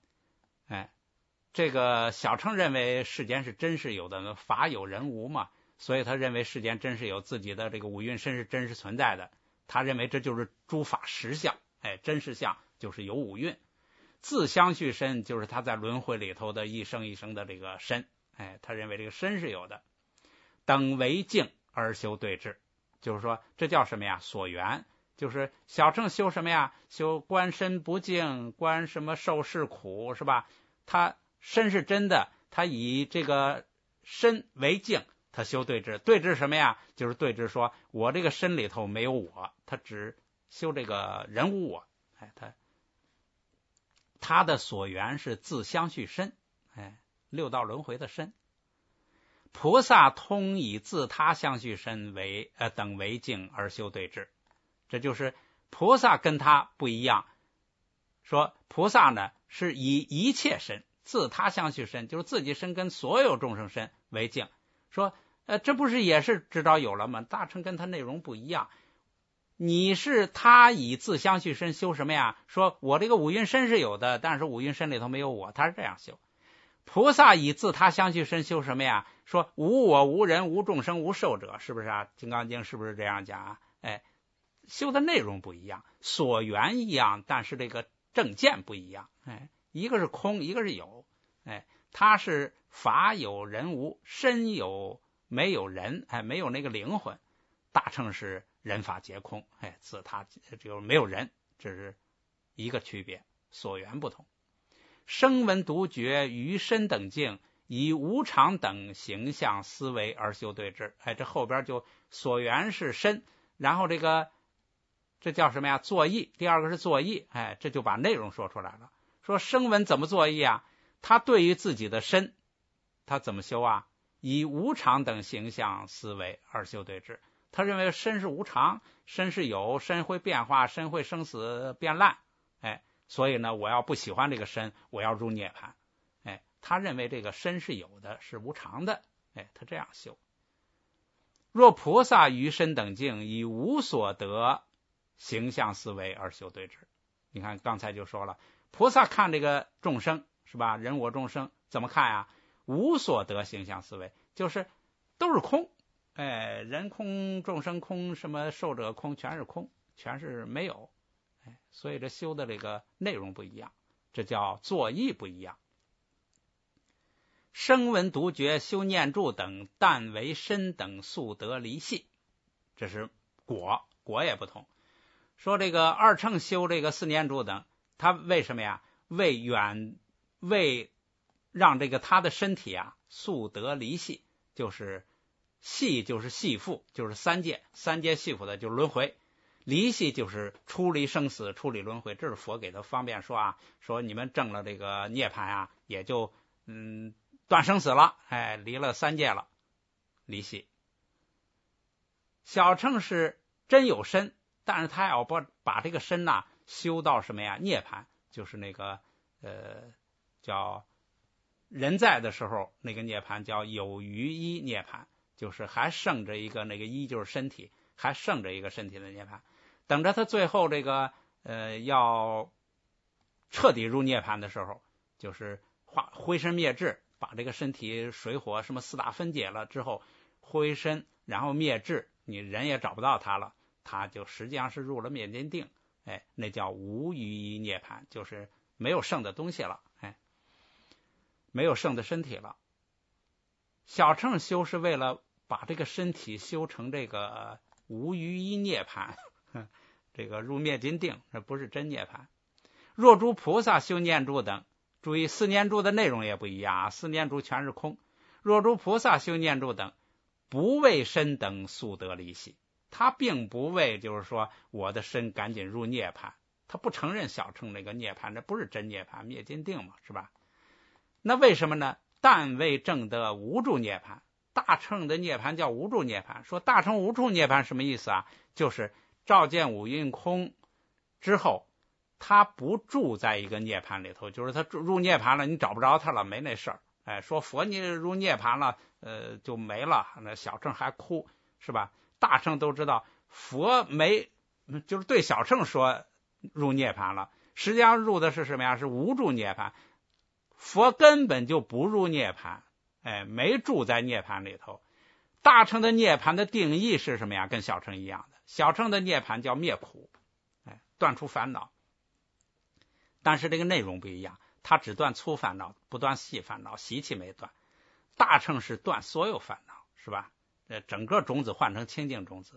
这个小乘认为世间是真实有的，法有人无嘛，所以他认为世间真是有自己的这个五蕴身是真实存在的，他认为这就是诸法实相。真实相就是有五蕴，自相续身就是他在轮回里头的一生一生的这个身。他认为这个身是有的。等为境而修对治，就是说这叫什么呀？所缘。就是小乘修什么呀？修观身不净，观什么受是苦，是吧？他身是真的，他以这个身为境，他修对治。对治什么呀？就是对治说我这个身里头没有我，他只修这个人无我。他的所缘是自相续身，六道轮回的身。菩萨通以自他相续身为等为境而修对治，这就是菩萨跟他不一样。说菩萨呢是以一切身，自他相续身就是自己身跟所有众生身为境。说这不是也是知道有了吗？大乘跟他内容不一样。你是他以自相续身修什么呀？说我这个五蕴身是有的，但是五蕴身里头没有我，他是这样修。菩萨以自他相续身修什么呀？说无我无人无众生无寿者，是不是啊？金刚经是不是这样讲啊？修的内容不一样，所缘一样，但是这个正见不一样。一个是空，一个是有。他是法有人无，身有没有人，没有那个灵魂。大乘是人法皆空，自他就没有人，这是一个区别，所缘不同。声闻独觉于身等境，以无常等形象思维而修对治。这后边就所缘是身，然后这叫什么呀？作意。第二个是作意，这就把内容说出来了。说声闻怎么作意啊？他对于自己的身，他怎么修啊？以无常等形象思维而修对治。他认为身是无常，身是有，身会变化，身会生死变烂。所以呢，我要不喜欢这个身，我要入涅槃。他认为这个身是有的，是无常的。他这样修。若菩萨于身等境，以无所得形象思维而修对治。 你看刚才就说了，菩萨看这个众生是吧？人我众生怎么看呀？无所得形象思维，就是都是空，人空众生空，什么寿者空，全是空，全是没有，所以这修的这个内容不一样，这叫作意不一样。声闻独觉修念住等，但为身等速得离系，这是果也不同。说这个二乘修这个四念住等，他为什么呀？为让这个他的身体啊速得离系，就是系就是系缚，就是三界系缚的就是轮回，离系就是出离生死，出离轮回。这是佛给他方便说啊，说你们证了这个涅槃啊，也就断生死了，离了三界了，离系。小乘是真有身，但是他要把这个身呐修到什么呀？涅槃，就是那个叫人在的时候那个涅槃叫有余一涅槃，就是还剩着一个那个一就是身体，还剩着一个身体的涅槃。等着他最后这个要彻底入涅槃的时候，就是灰身灭质，把这个身体水火什么四大分解了之后，灰身然后灭质，你人也找不到他了，他就实际上是入了灭尽定，那叫无余一涅槃，就是没有剩的东西了，没有剩的身体了。小乘修是为了把这个身体修成这个无余一涅槃，这个入灭尽定，这不是真涅槃。若诸菩萨修念住等，注意四念住的内容也不一样啊，四念住全是空。若诸菩萨修念住等，不为身等速得离系，他并不为就是说我的身赶紧入涅槃，他不承认小乘那个涅槃，这不是真涅槃，灭尽定嘛，是吧？那为什么呢？但为证得无住涅槃，大乘的涅槃叫无住涅槃。说大乘无住涅槃什么意思啊？就是照见五蕴空之后，他不住在一个涅槃里头，就是他入涅槃了，你找不着他了，没那事儿。说佛你入涅槃了，就没了，那小乘还哭是吧？大乘都知道佛没，就是对小乘说入涅槃了，实际上入的是什么呀？是无住涅槃。佛根本就不入涅槃，没住在涅槃里头。大乘的涅槃的定义是什么呀？跟小乘一样的。小乘的涅槃叫灭苦，断除烦恼。但是这个内容不一样，它只断粗烦恼，不断细烦恼，习气没断。大乘是断所有烦恼，是吧？整个种子换成清净种子。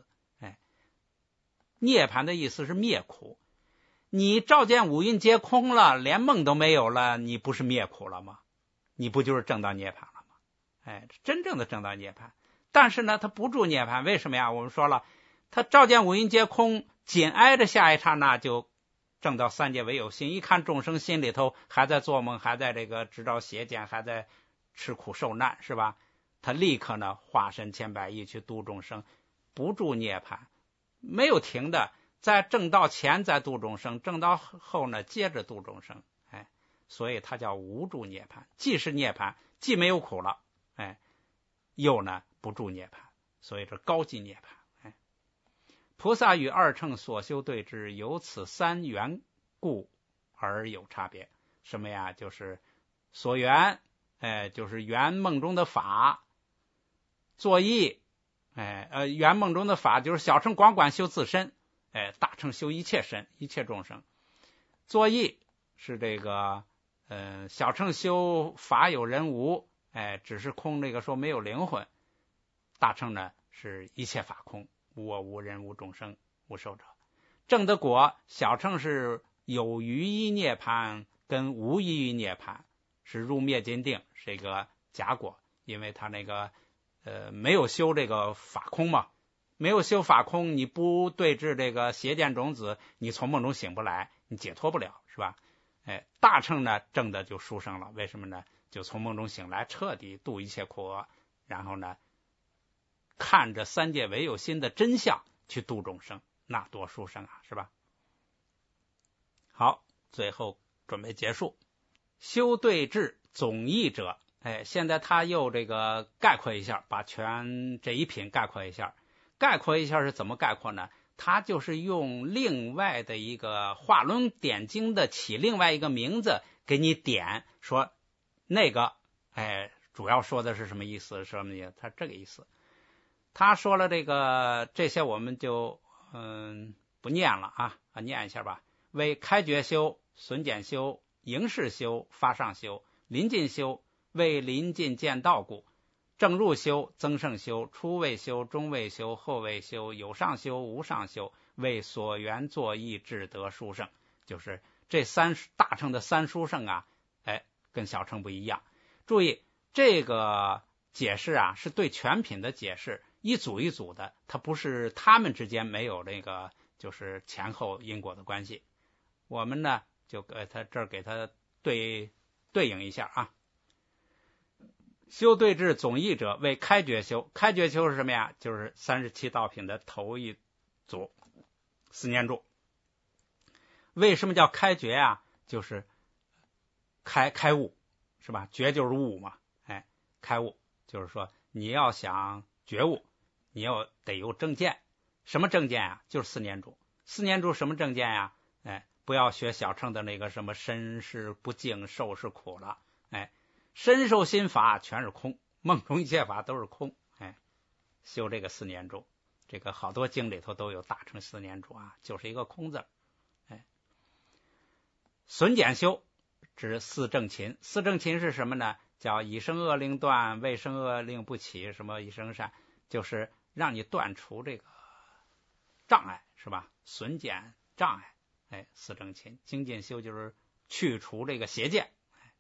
涅槃的意思是灭苦。你照见五蕴皆空了，连梦都没有了，你不是灭苦了吗？你不就是证到涅槃了吗？真正的证到涅槃。但是呢，他不住涅槃，为什么呀？我们说了，他照见五蕴皆空，紧挨着下一刹那就证到三界唯有心。一看众生心里头还在做梦，还在这个执着邪见，还在吃苦受难，是吧？他立刻呢化身千百亿去度众生，不住涅槃，没有停的。在正道前在度众生，正道后呢接着度众生，所以它叫无住涅槃，既是涅槃，既没有苦了，又呢不住涅槃，所以这高级涅槃。菩萨与二乘所修对治，由此三缘故而有差别。什么呀？就是所缘，就是缘梦中的法，作意，缘梦中的法就是小乘光管修自身。大乘修一切身，一切众生。作意是这个小乘修法有人无，只是空，这个说没有灵魂。大乘呢是一切法空，无我无人无众生无寿者。证得果，小乘是有余一涅槃跟无余一涅槃，是入灭尽定，是一个假果，因为他那个没有修这个法空嘛。没有修法空，你不对治这个邪见种子，你从梦中醒不来，你解脱不了，是吧？大乘呢证的就殊胜了，为什么呢？就从梦中醒来，彻底度一切苦厄，然后呢看着三界唯有心的真相去度众生，那多殊胜啊，是吧？好，最后准备结束。修对治总义者，现在他又这个概括一下，把全这一品概括一下。概括一下是怎么概括呢？ 他就是用另外的一个画龙点睛的起另外一个名字给你点，说那个主要说的是什么意思？什么意思？他这个意思。他说了这些我们就不念了啊，念一下吧。为开觉修、损减修、迎事修、发上修、临近修，为临近见道故；正入修、增胜修、初位修、中位修、后位修、有上修、无上修，为所缘作意智得殊胜。就是这大乘的三殊胜啊，跟小乘不一样。注意这个解释啊，是对全品的解释，一组一组的，它不是他们之间没有就是前后因果的关系。我们呢就给他对应一下啊。修对治总义者为开觉修，开觉修是什么呀？就是37道品的头一组四念住。为什么叫开觉啊？就是开悟，是吧？觉就是悟嘛，开悟就是说你要想觉悟，你要得有正见。什么正见啊？就是四念住。四念住什么正见呀？不要学小乘的那个什么身是不净，受是苦了。身受心法全是空，梦中一切法都是空。修这个四念住，这个好多经里头都有大乘四念住啊，就是一个空字。损减修指四正勤，四正勤是什么呢？叫以生恶令断，未生恶令不起，什么以生善，就是让你断除这个障碍，是吧？损减障碍，四正勤。精进修就是去除这个邪见。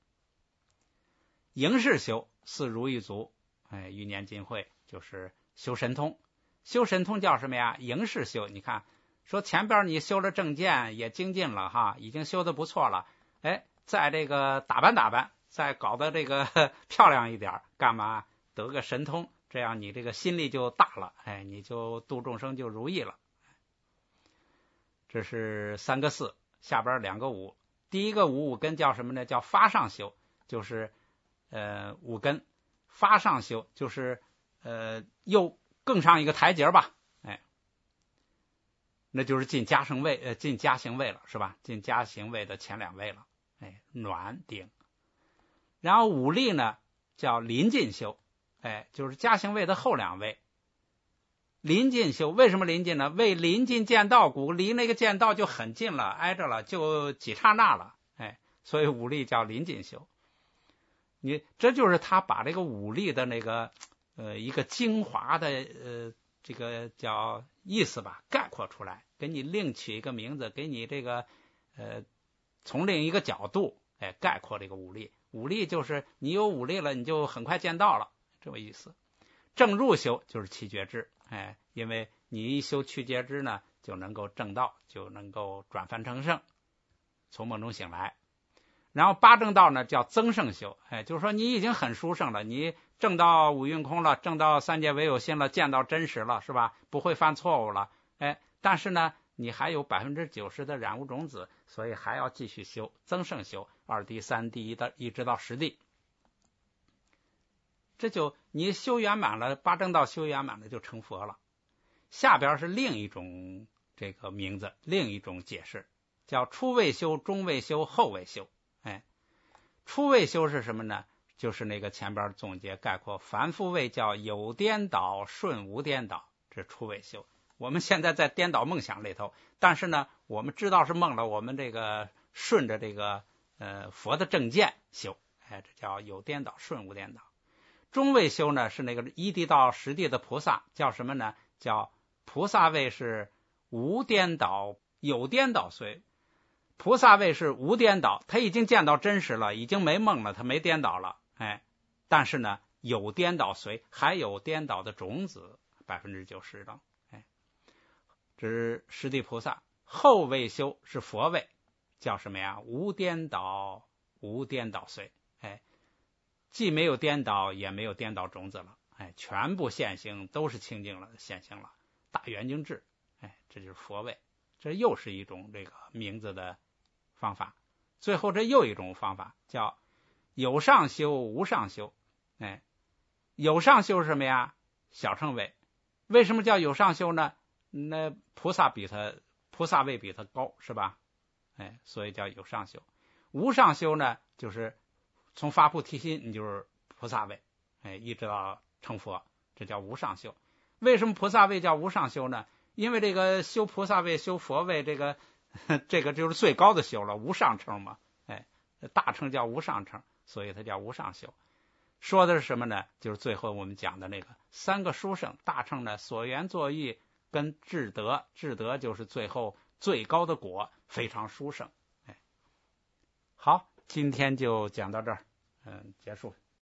迎事修四如意足，欲念尽慧就是修神通。修神通叫什么呀？迎事修。你看说前边你修了正见也精进了哈，已经修得不错了，再这个打扮，再搞得这个漂亮一点，干嘛？得个神通，这样你这个心力就大了，你就度众生就如意了。这是三个四，下边两个五。第一个五根叫什么呢？叫发上修，就是五根。发上修就是又更上一个台阶吧，那就是进加行位了，是吧？进加行位的前两位了，暖顶。然后五力呢叫临近修，就是加行位的后两位。临近修为什么临近呢？为临近见道故，离那个见道就很近了，挨着了，就几刹那了，所以五力叫临近修。这就是他把这个五力的那个一个精华的这个叫意思吧，概括出来，给你另取一个名字，给你这个从另一个角度概括这个五力。五力就是你有五力了，你就很快见道了，这么意思。正入修就是七觉支，因为你一修去觉支呢，就能够正道，就能够转凡成圣，从梦中醒来。然后八正道呢叫增胜修，就是说你已经很殊胜了，你证到五蕴空了，证到三界唯有心了，见到真实了，是吧？不会犯错误了，但是呢你还有90%的染污种子，所以还要继续修增胜修，二谛三谛一直到十谛。这就你修圆满了，八正道修圆满了就成佛了。下边是另一种这个名字，另一种解释，叫初位修、中位修、后位修。初位修是什么呢？就是那个前边总结概括，凡夫位叫有颠倒顺无颠倒，这是初位修。我们现在在颠倒梦想里头，但是呢我们知道是梦了，我们这个顺着这个佛的正见修，这叫有颠倒顺无颠倒。中位修呢是那个一谛到十谛的菩萨，叫什么呢？叫菩萨位是无颠倒有颠倒虽。菩萨位是无颠倒，他已经见到真实了，已经没梦了，他没颠倒了，但是呢有颠倒随，还有颠倒的种子90%的，这是十地菩萨。后位修是佛位，叫什么呀？无颠倒无颠倒随，既没有颠倒也没有颠倒种子了，全部现行都是清净了，现行了，大圆净智，这就是佛位。这又是一种这个名字的方法。最后这又一种方法叫有上修无上修。有上修是什么呀？小乘位。为什么叫有上修呢？ 那菩萨位比他高，是吧？哎，所以叫有上修。无上修呢，就是从发菩提心，你就是菩萨位，哎，一直到成佛，这叫无上修。为什么菩萨位叫无上修呢？因为这个修菩萨位、修佛位，这个就是最高的修了，无上乘嘛，哎，大乘叫无上乘，所以它叫无上修。说的是什么呢？就是最后我们讲的那个三个殊胜，大乘呢所缘作意跟智德，智德就是最后最高的果，非常殊胜。哎，好，今天就讲到这儿，结束。